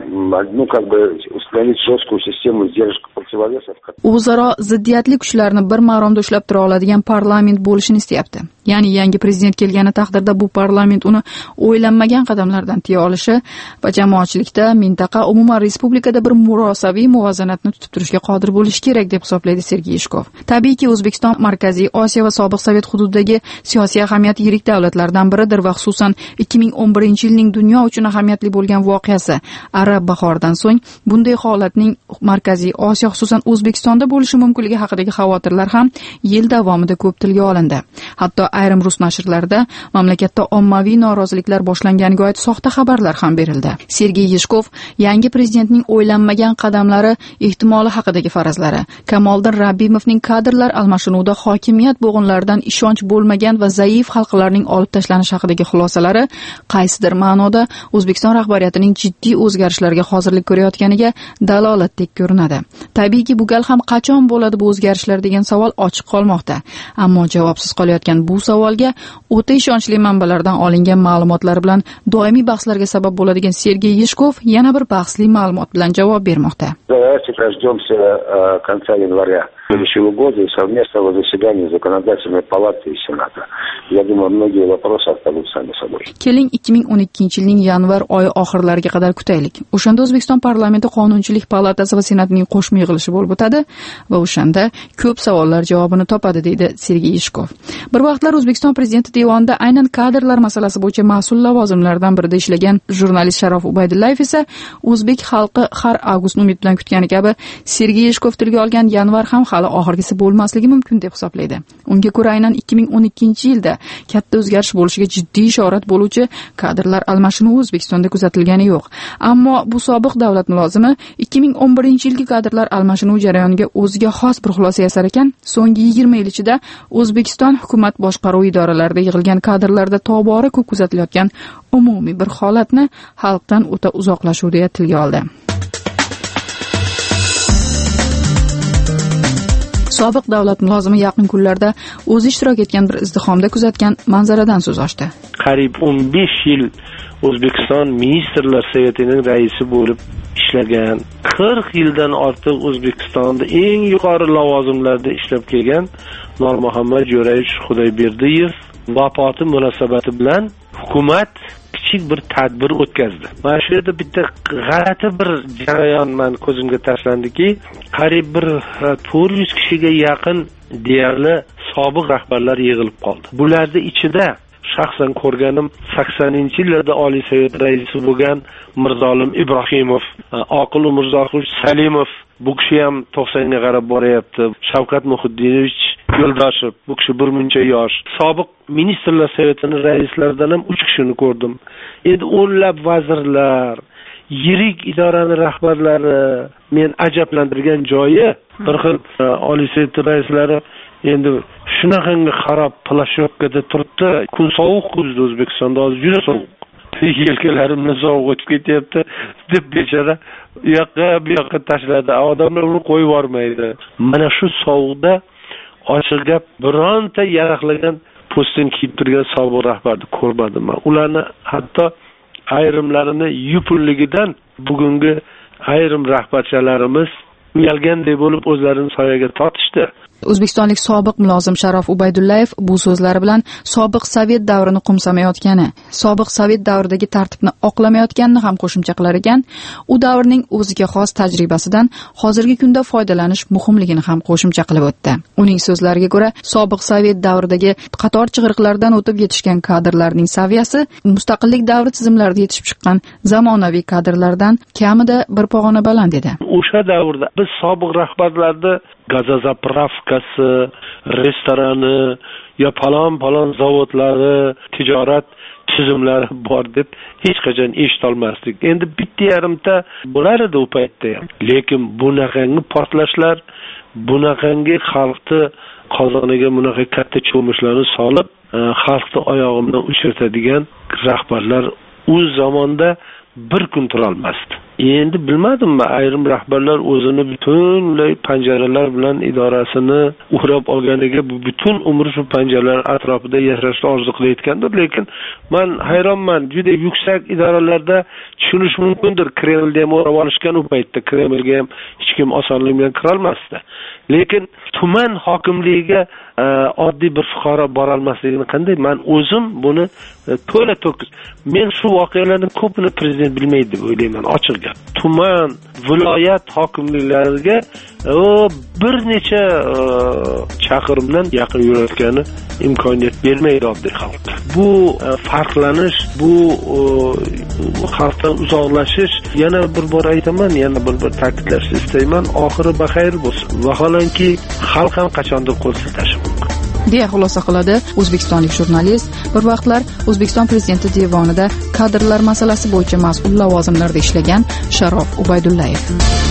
ну, как бы, установить жесткую систему сдержек противовесов. O'zaro ziddiyatli kuchlarni bir maromda ushlab tura oladigan parlament bo'lishini istayapti. Ya'ni yangi prezident kelgani taqdirda bu parlament uni o'ylanmagan qadamlardan tiya olishi va jamoatchilikda, mintaqa, umuman respublikada bir murosaviy muvozanatni tutib turishga qodir bo'lishi kerak deb hisoblaydi Sergey Yeshkov. Tabiiyki, O'zbekiston Markaziy Osiyo va sobiq Sovet hududidagi siyosiy ahamiyati yirik davlatlardan biridir va xususan ikki ming o'n birinchi yilning dunyo uchun ahamiyatli bo'lgan voqeasi Arab bahoridan so'ng bunday holatning Markaziy Osiyo, xususan O'zbekistonda bo'lishi mumkinligi haqidagi xavotirlar ham yil davomida ko'p tilga olindi. Hatto ayrim rus nashrlarida mamlakatda ommaviy noroziliklar boshlanganiga oid soxta xabarlar ham berildi. Sergey Yeshkov yangi prezidentning o'ylanmagan qadamlari ehtimoli haqidagi farazlari, Kamoliddin Rabbimovning kadrlar almashinuvida hokimiyat bo'g'inlaridan ishonch bo'lmagan va zaif xalqlarning olib tashlanishi haqidagi xulosalari qaysidir ma'noda O'zbekiston rahbariyatining jiddiy o'zgarishlarga hozirlik ko'rayotganiga dalolatdek ko'rinadi. Tabiiyki, bu gal ham qachon bo'ladi bu o'zgarishlar degan savol ochiq qolmoqda. Ammo javobsiz qolayotgan bu savolga o'ta ishonchli manbalardan olingan ma'lumotlar bilan doimiy bahslarga sabab bo'ladigan Sergey Yeshkov yana bir bahsli ma'lumot bilan javob bermoqda. Давайте дождемся конца января следующего года и совместного заседания законодательной палаты и Сената. Я думаю, многие вопросы отпадут сами собой. Keling ikki ming o'n ikkinchi yilning yanvar oyi oxirlariga qadar kutaylik. O'shanda O'zbekiston parlamenti Qonunchilik palatasi va Senatining qo'shma yig'ilishi bo'lib o'tadi va o'shanda ko'p savollar javobini topadi, deydi Sergey Yeshkov. Bir vaqtlar O'zbekiston prezidenti devonida aynan kadrlar masalasi bo'yicha mas'ul lavozimlardan birida ishlagan jurnalist Sharof Ubaydullayev esa o'zbek xalqi har avgustni umid bilan kutgani kabi Sergey Yeshkov tilga olgan yanvar ham hali oxirgisi bo'lmasligi mumkin deb hisoblaydi. Unga ko'ra aynan ikki ming o'n ikkinchi yilda katta o'zgarish bo'lishiga jiddiy ishorat bo'luvchi kadrlar almashinuvi O'zbekistonda kuzatilgani yo'q. Ammo bu sobiq davlat mulozimi ikki ming o'n birinchi yilgi kadrlar almashinuvi jarayoniga o'ziga xos bir xulosa yasar ekan, so'nggi yigirma yil ichida O'zbekiston hukumat boshqaruv idoralarida yig'ilgan kadrlarda tobora ko'p kuzatilayotgan umumiy bir holatni xalqdan o'ta uzoqlashuvda tilga oldi. Sobiq davlat mulozimi yaqin kunlarda o'zi ishtirok etgan bir izdihomda kuzatgan manzaradan so'z ochdi. Qariyb o'n besh yil O'zbekiston Ministrlar So'vetining raisi bo'lib ishlagan, qirq yildan ortiq O'zbekistonda eng yuqori lavozimlarda ishlab kelgan Nurmuhammad Jo'rayevich Xudoyberdiyev vafoti munosabati bilan hukumat kichik bir tadbir o'tkazdi. Mana shu yerda bitta g'alati bir jarayon men ko'zimga tashlandiki, qariyb bir to'rt yuz kishiga yaqin deyarli sobiq rahbarlar yig'ilib qoldi. Bularda ichida shaxsan ko'rganim saksoninchi yillarda Oliy Sovet raisi bo'lgan Mirzolim Ibrohimov, Oqil Mirzoqulov Salimov, bu kishi ham to'qsonga qarab boryapti. Shavkat Muhiddinovich Yo'ldoshev, bu kishi bir muncha yosh. Sobiq Ministrlar Sovetining raislaridan ham uch kishini ko'rdim. Endi o'nlab vazirlar, yirik idoraning rahbarlari, men ajablantirgan joyi bir xil Oliy Sovet raislari endi shunaqangi xarob plashovkada turibdi. Kun sovuq kuzda O'zbekistonda hozir juda sovuq. Yelkalarimni sovuq o'tib ketyapti deb bechara u yoqqa bu yoqqa tashladi. Odamlar uni qo'yib yubormaydi. Mana shu sovuqda ochiq gap bironta yaraqlagan postin kiyib turgan sobiq rahbarni ko'rmadim men. Ularni hatto ayrimlarini yupunligidan bugungi ayrim rahbarchalarimiz uyalganday bo'lib o'zlarini soyaga tortishdi. O'zbekistonlik sobiq mulozim Sharof Ubaydullayev bu so'zlari bilan sobiq Sovet davrini qumsamayotgani, sobiq Sovet davridagi tartibni oqlamayotganini ham qo'shimcha qilar ekan. U davrning o'ziga xos tajribasidan hozirgi kunda foydalanish muhimligini ham qo'shimcha qilib o'tdi. Uning so'zlariga ko'ra, sobiq Sovet davridagi qator chig'iriqlardan o'tib yetishgan kadrlarning saviyasi mustaqillik davri tizimlarida yetishib chiqqan zamonaviy kadrlardan kamida bir pog'ona baland edi. O'sha davrda biz sobiq rahbarlarni gazozapravkasi, restorani, ya palon-palon zavodlari, tijorat tuzumlari bor deb hech qachon eshitolmasdik. Endi bitta yarimta bo'lar edi u paytda ham. Lekin bunaqangi portlashlar, bunaqangi xalqni qozoniga bunaqa katta cho'mishlarni solib, xalqni oyog'i bilan uchirtadigan rahbarlar u zamonda bir kun tura olmasdi. Endi bilmadim, ayrim rahbarlar o'zini butunlay panjaralar bilan idorasini o'rab olganiga bu butun umr shu panjaralar atrofida yashashni orzu qilayotgandir, lekin men hayronman, juda yuksak idoralarda tushunish mumkindir. Kremlda ham o'rab olishgan u paytda, Kremlga ham hech kim osonlik bilan kira olmasdi. Lekin tuman hokimligiga oddiy bir fuqaro bora olmasligini qanday? Men o'zim buni to'la to'kis. Men shu voqealarning ko'pini prezident bilmaydi deb o'ylayman, ochiq gap. Tuman, viloyat hokimliklariga bir necha chaqirimdan yaqin yurayotgani imkoniyat bermaydi oddiy xalq. Bu farqlanish, bu xalqdan uzoqlashish, yana bir bor aytaman, yana bir bor ta'kidlashni istayman, oxiri baxayr bo'lsin. Vaholanki xalq ham qachondir qo'l siltashi mumkin deya xulosa qiladi o'zbekistonlik jurnalist, bir vaqtlar O'zbekiston prezidenti devonida kadrlar masalasi bo'yicha mas'ul lavozimlarda ishlagan Sharof Ubaydullayev.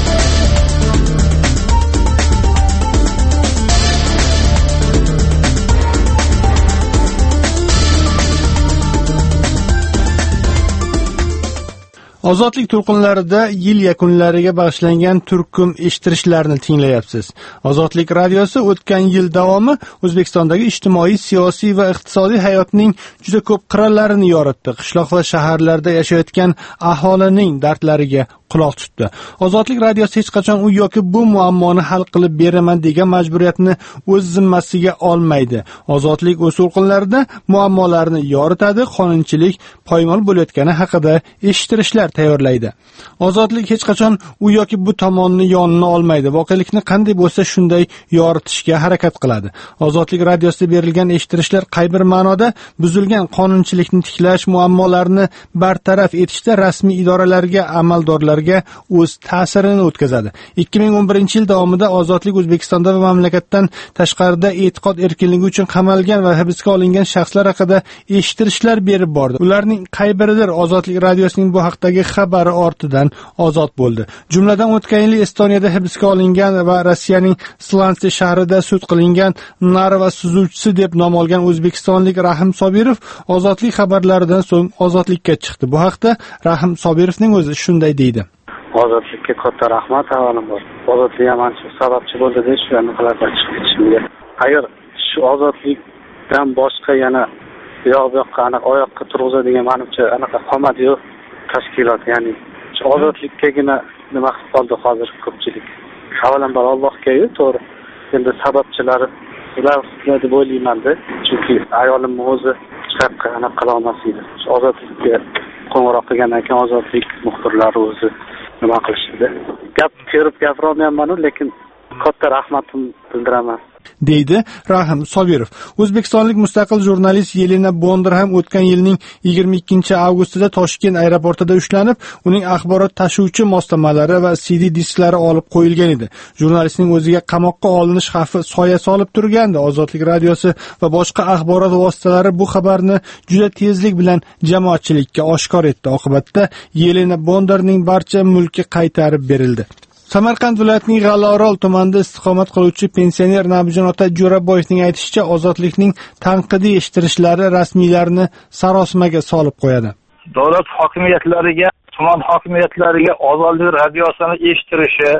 Ozodlik to'lqinlarida yil yakunlariga bag'ishlangan turkum eshittirishlarni tinglayapsiz. Ozodlik radiosi o'tgan yil davomi O'zbekistondagi ijtimoiy, siyosiy va iqtisodiy hayotning juda ko'p qirralarini yoritdi. Qishloq va shaharlarda yashayotgan aholining dardlariga quloq tutdi. Ozodlik radiosi hech qachon u yoki bu muammoni hal qilib beraman degan majburiyatni o'z zimmasiga olmaydi. Ozodlik o'z to'lqinlarida muammolarni yoritadi, qonunchilik poymol bo'layotgani haqida eshittirishlar tayyorlaydi. Ozodlik hech qachon u yoki bu tomonni yonini olmaydi. Voqelikni qanday bo'lsa shunday yoritishga harakat qiladi. Ozodlik radiosida berilgan eshittirishlar qay bir ma'noda buzilgan qonunchilikni tiklash, muammolarni bartaraf etishda rasmiy idoralarga, amaldorlarga o'z ta'sirini o'tkazadi. ikki ming o'n birinchi yil davomida Ozodlik O'zbekistonda va mamlakatdan tashqarida e'tiqod erkinligi uchun qamalgan va hibsga olingan shaxslar haqida eshittirishlar berib bordi. Ularning qay biridir Ozodlik radiosining bu haqdagi xabari ortidan ozod bo'ldi. Jumladan o'tgan yil Estoniyada hibsga olingan va Rossiyaning Slansi shahrida sud qilingan Narva suzuvchisi deb nom olgan o'zbekistonlik Rahim Sobirov ozodlik xabarlaridan so'ng ozodlikka chiqdi. Bu haqda Rahim Sobirovning o'zi shunday deydi. Ozodlikka katta rahmat avvalambor. Ozodlik ham shu sababchi bo'ldi deb shularni qilib chiqishimga. Agar shu ozodlikdan boshqa yana yo'q bu yoqqa oyoqqa turg'izadigan menimcha anaqa qolmadi yo'q tashkilot, ya'ni shu ozodlikkagina nima qilib qoldi hozir ko'pchilik. Avvalambor Allohga-yu to'g'ri. Endi sababchilari ular deb o'ylayman-da, chunki ayolimni o'zi chiqib anaqa qila olmas edi. Shu ozodlikka qo'ng'iroq qilgandan keyin ozodlik muxbirlari o'zi nima qilishdi. Gap ko'rib gapira olmayman, lekin katta rahmatimni bildiraman. deydi Rahim Sobirov. O'zbekistonlik mustaqil jurnalist Yelena Bondar ham o'tgan yilning yigirma ikkinchi avgustida Toshkent aeroportida ushlanib, uning axborot tashuvchi moslamalari va C D disklari olib qo'yilgan edi. Jurnalistning o'ziga qamoqqa olinish xavfi soya solib turgandi. Ozodlik radiosi va boshqa axborot vositalari bu xabarni juda tezlik bilan jamoatchilikka oshkor etdi. Oqibatda Yelena Bondarning barcha mulki qaytarib berildi. Samarqand viloyatining G'allaorol tumanida istiqomat qiluvchi pensioner Nabijon ota Jo'raboyevning aytishicha, ozodlikning tanqidiy eshittirishlari rasmiylarni sarosimaga solib qo'yadi. Davlat hokimiyatlariga, tuman hokimiyatlariga ozodlik radiosini eshittirishi,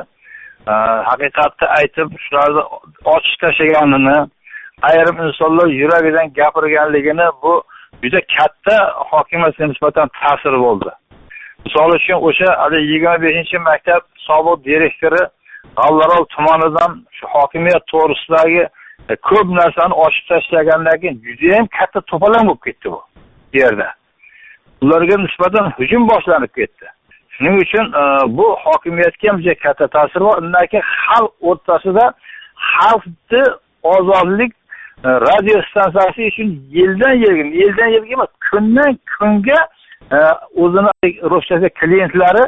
haqiqatni aytib, shularni ochiq tashlaganini, ayrim insonlar yuragidan gapirganligini, bu juda katta hokimiyatga nisbatan ta'sir bo'ldi. Misol uchun o'sha yigirma beshinchi maktab sobiq direktori G'allaorol tumanidan shu hokimiyat to'g'risidagi ko'p narsani ochib tashlagandan keyin juda ham katta to'polon bo'lib ketdi bu yerda. Ularga nisbatan hujum boshlanib ketdi. Shuning uchun bu hokimiyatga ham juda katta ta'sir bor. Undan keyin xalq o'rtasida xalqni ozodlik radio stansiyasi uchun yildan yilga, yildan yilga emas, kundan kunga o'zini ro'shchaga klientlari,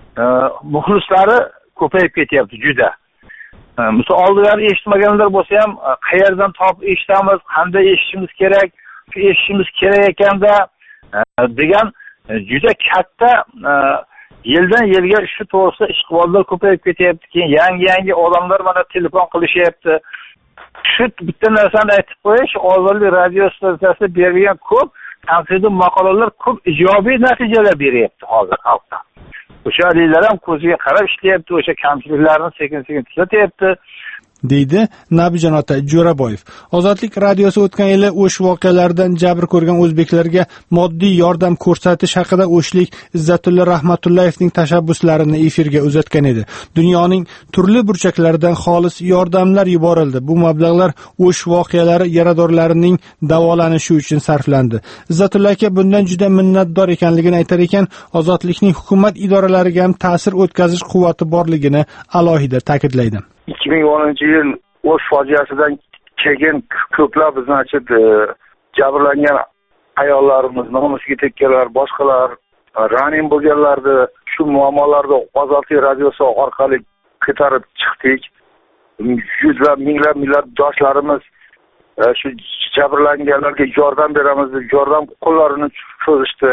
muxlislari ko'payib ketyapti juda. Misol oldilari eshitmaganlar bo'lsa ham qayerdan topib eshitamiz, qanday eshitishimiz kerak, shu eshitishimiz kerak ekanda degan juda katta yildan yilga shu to'g'risida ishg'ollar ko'payib ketyapti. Keyin yangi yangi odamlar mana telefon qilishyapti. Shu bitta narsani aytib qo'yish, Ozodlik radio stansiyasi bergan ko'p tanqidiy maqolalar ko'p ijobiy natijalar beryapti hozir xalqqa. O'shaliklar ham ko'ziga qarab ishlayapti, o'sha kamchiliklarni sekin-sekin tuzatyapti. deydi Nabijon ota Jo'raboyev. Ozodlik radiosi o'tgan yili o'sh voqealardan jabr ko'rgan o'zbeklarga moddiy yordam ko'rsatish haqida o'shlik Izzatulla Rahmatullayevning tashabbuslarini efirga uzatgan edi. Dunyoning turli burchaklaridan xolis yordamlar yuborildi. Bu mablag'lar o'sh voqealari yaradorlarining davolanishi uchun sarflandi. Izzatulla aka bundan juda minnatdor ekanligini aytar ekan, ozodlikning hukumat idoralariga ham ta'sir o'tkazish quvvati borligini alohida ta'kidlaydi. ikki ming o'ninchi yil o'sh fojiasidan keyin ko'plab значит jabrlangan ayollarimiz, nomusiga tekkanlar, boshqalar raning bo'lganlarni shu muammolarni Ozodlik radiosi orqali ko'tarib chiqdik. Yuzlab, minglab millatdoshlarimiz shu jabrlanganlarga yordam beramiz deb yordam qo'llarini cho'zishdi.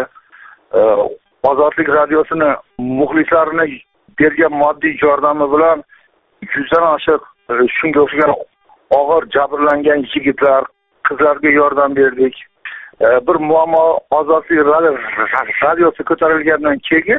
Ozodlik radiosini muxlislarini bergan moddiy yordami bilan yuzdan oshiq shunga o'xshagan og'ir jabrlangan yigitlar, qizlarga yordam berdik. Bir muammo Ozodlik radiosi ko'tarilgandan keyin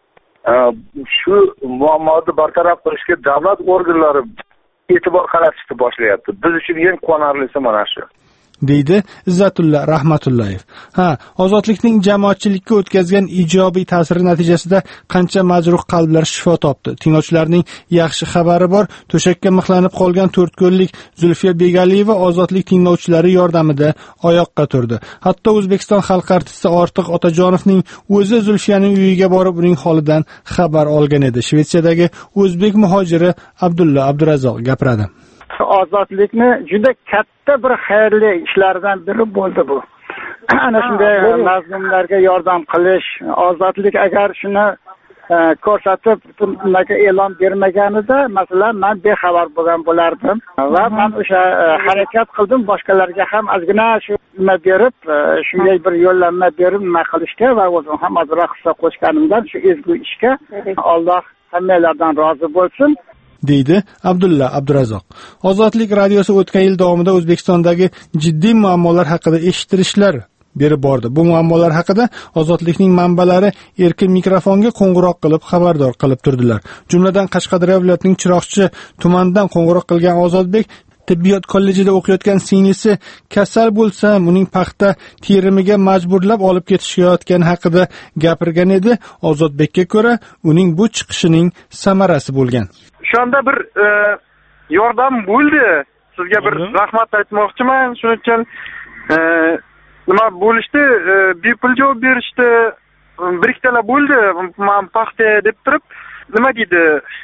shu muammoni bartaraf qilishga davlat organlari e'tibor qaratishni boshlayapti. Biz uchun eng quvonarlisi mana shu. deydi Izzatulla Rahmatullayev. Ha, ozodlikning jamoatchilikka o'tkazgan ijobiy ta'siri natijasida qancha majruh qalblar shifo topdi. Tinglovchilarning yaxshi xabari bor. To'shakka mixlanib qolgan to'rtko'llik Zulfiya Begaliyeva ozodlik tinglovchilari yordamida oyoqqa turdi. Hatto O'zbekiston xalq artisti Ortiq Otajonovning o'zi Zulfiyaning uyiga borib uning holidan xabar olgan edi. Shvetsiyadagi o'zbek muhojiri Abdulla Abdurazzoq gapiradi. Ozodlikni juda katta bir xayrli ishlardan biri bo'ldi bu. Ana shunday mazlumlarga yordam qilish, ozodlik agar shuni ko'rsatib butunlarga e'lon bermaganida, masalan, men bexabar bo'lgan bo'lardim va men o'sha harakat qildim boshqalarga ham ozgina shu nima berib, shunday bir yo'llanma berib nima qilishga va o'zim ham ozroq hissa qo'shganimdan shu ezgu ishga Alloh hammalardan rozi bo'lsin. deydi Abdulla Abdurazzoq. Ozodlik radiosi o'tgan yil davomida O'zbekistondagi jiddiy muammolar haqida eshittirishlar berib bordi. Bu muammolar haqida ozodlikning manbalari erkin mikrofonga qo'ng'iroq qilib xabardor qilib turdilar. Jumladan Qashqadaryo viloyatining Chiroqchi tumanidan qo'ng'iroq qilgan Ozodbek tibbiyot kollejida o'qiyotgan singlisi kasal bo'lsa, uning paxta terimiga majburlab olib ketishayotgani haqida gapirgan edi. Ozodbekka ko'ra, uning bu chiqishining samarasi bo'lgan. Shunda bir e, yordam bo'ldi. Sizga bir rahmat aytmoqchiman. Shuning uchun e, nima bo'lishdi? E, bepul javob berishdi. Bir ikkala bo'ldi. Men paxta deb turib, nima deydi?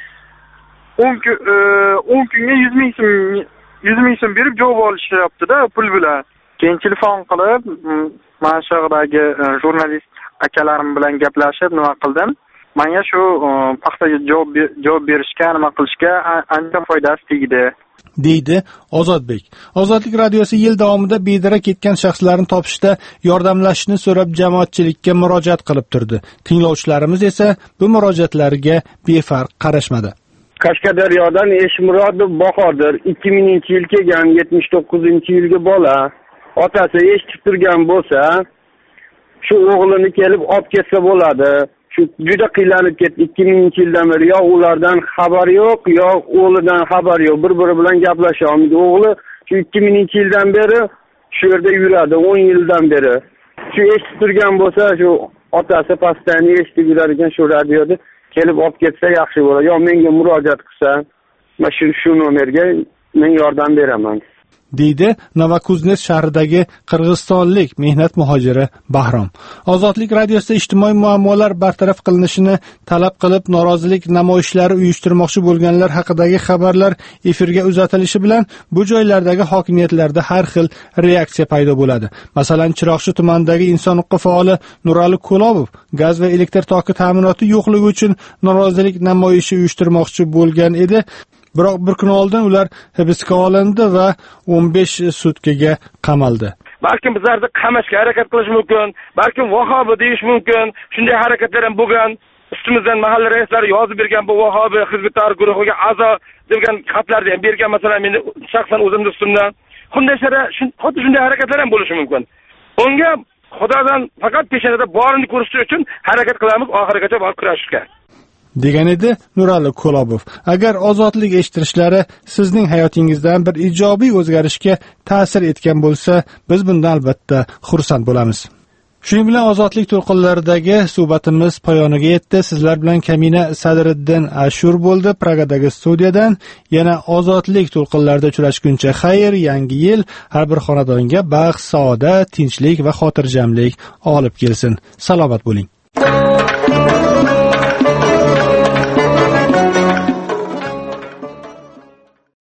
o'n kunga yuz ming so'm yuz ming so'm berib javob olishyapti-da pul bilan. Keyin telefon qilib, mana shu yerdagi jurnalist akalarim bilan gaplashib nima qildim? Menga shu paxtaga javob javob berishga, nima qilishga ancha foydasi tegdi. deydi Ozodbek. Ozodlik radiosi yil davomida bedarak ketgan shaxslarni topishda yordamlashishni so'rab jamoatchilikka murojaat qilib turdi. Tinglovchilarimiz esa bu murojaatlarga befarq qarashmadi. Qashqadaryodan Eshmurodov Bahodir ikki minginchi yil kelgan yetmish to'qqizinchi yilgi bola. Otasi eshitib turgan bo'lsa, shu o'g'lini kelib olib ketsa bo'ladi. Shu juda qiynalib ketdi. ikki minginchi yildan beri yo ulardan xabar yo'q, yo o'g'lidan xabar yo'q. Bir-biri bilan gaplasha olmaydi. O'g'li shu ikki minginchi yildan beri shu yerda yuradi, o'n yildan beri. Shu eshitib turgan bo'lsa, shu otasi pastani eshitib yurar ekan shu radioda kelib olib ketsa yaxshi bo'ladi. Yo menga murojaat qilsa, men shu shu nomerga men yordam beraman. deydi Novokuznes shahridagi qirg'izistonlik mehnat muhojiri Bahrom. Ozodlik radiosida ijtimoiy muammolar bartaraf qilinishini talab qilib norozilik namoyishlari uyushtirmoqchi bo'lganlar haqidagi xabarlar efirga uzatilishi bilan bu joylardagi hokimiyatlarda har xil reaksiya paydo bo'ladi. Masalan, Chiroqchi tumanidagi inson huquqi faoli Nurali Kulobov gaz va elektr toki ta'minoti yo'qligi uchun norozilik namoyishi uyushtirmoqchi bo'lgan edi. Biroq bir kun oldin ular hibsga olindi va o'n besh sutkaga qamaldi. balkim bizlarni qamashga harakat qilish mumkin, balkim vahobi deyish mumkin. Shunday harakatlar ham bo'lgan. Ustimizdan mahalla raislari yozib bergan bu vahobi Hizb ut-Tahrir guruhiga a'zo degan xatlarni ham bergan, masalan, men shaxsan o'zimning ustimdan. Bunday shara, xuddi shunday harakatlar ham bo'lishi mumkin. Unga Xudodan faqat peshonada borini ko'rish uchun harakat qilamiz, oxirigacha borib kurashishga. degan edi Nurali Ko'lobov. Agar ozodlik eshittirishlari sizning hayotingizdan bir ijobiy o'zgarishga ta'sir etgan bo'lsa, biz bundan albatta xursand bo'lamiz. Shuning bilan ozodlik to'lqinlaridagi suhbatimiz poyoniga yetdi. Sizlar bilan Kamina Sadriddin Ashur bo'ldi Pragadagi studiyadan. Yana ozodlik to'lqinlarida uchrashguncha xayr, yangi yil har bir xonadonga baxt, saodat, tinchlik va xotirjamlik olib kelsin. Salomat bo'ling.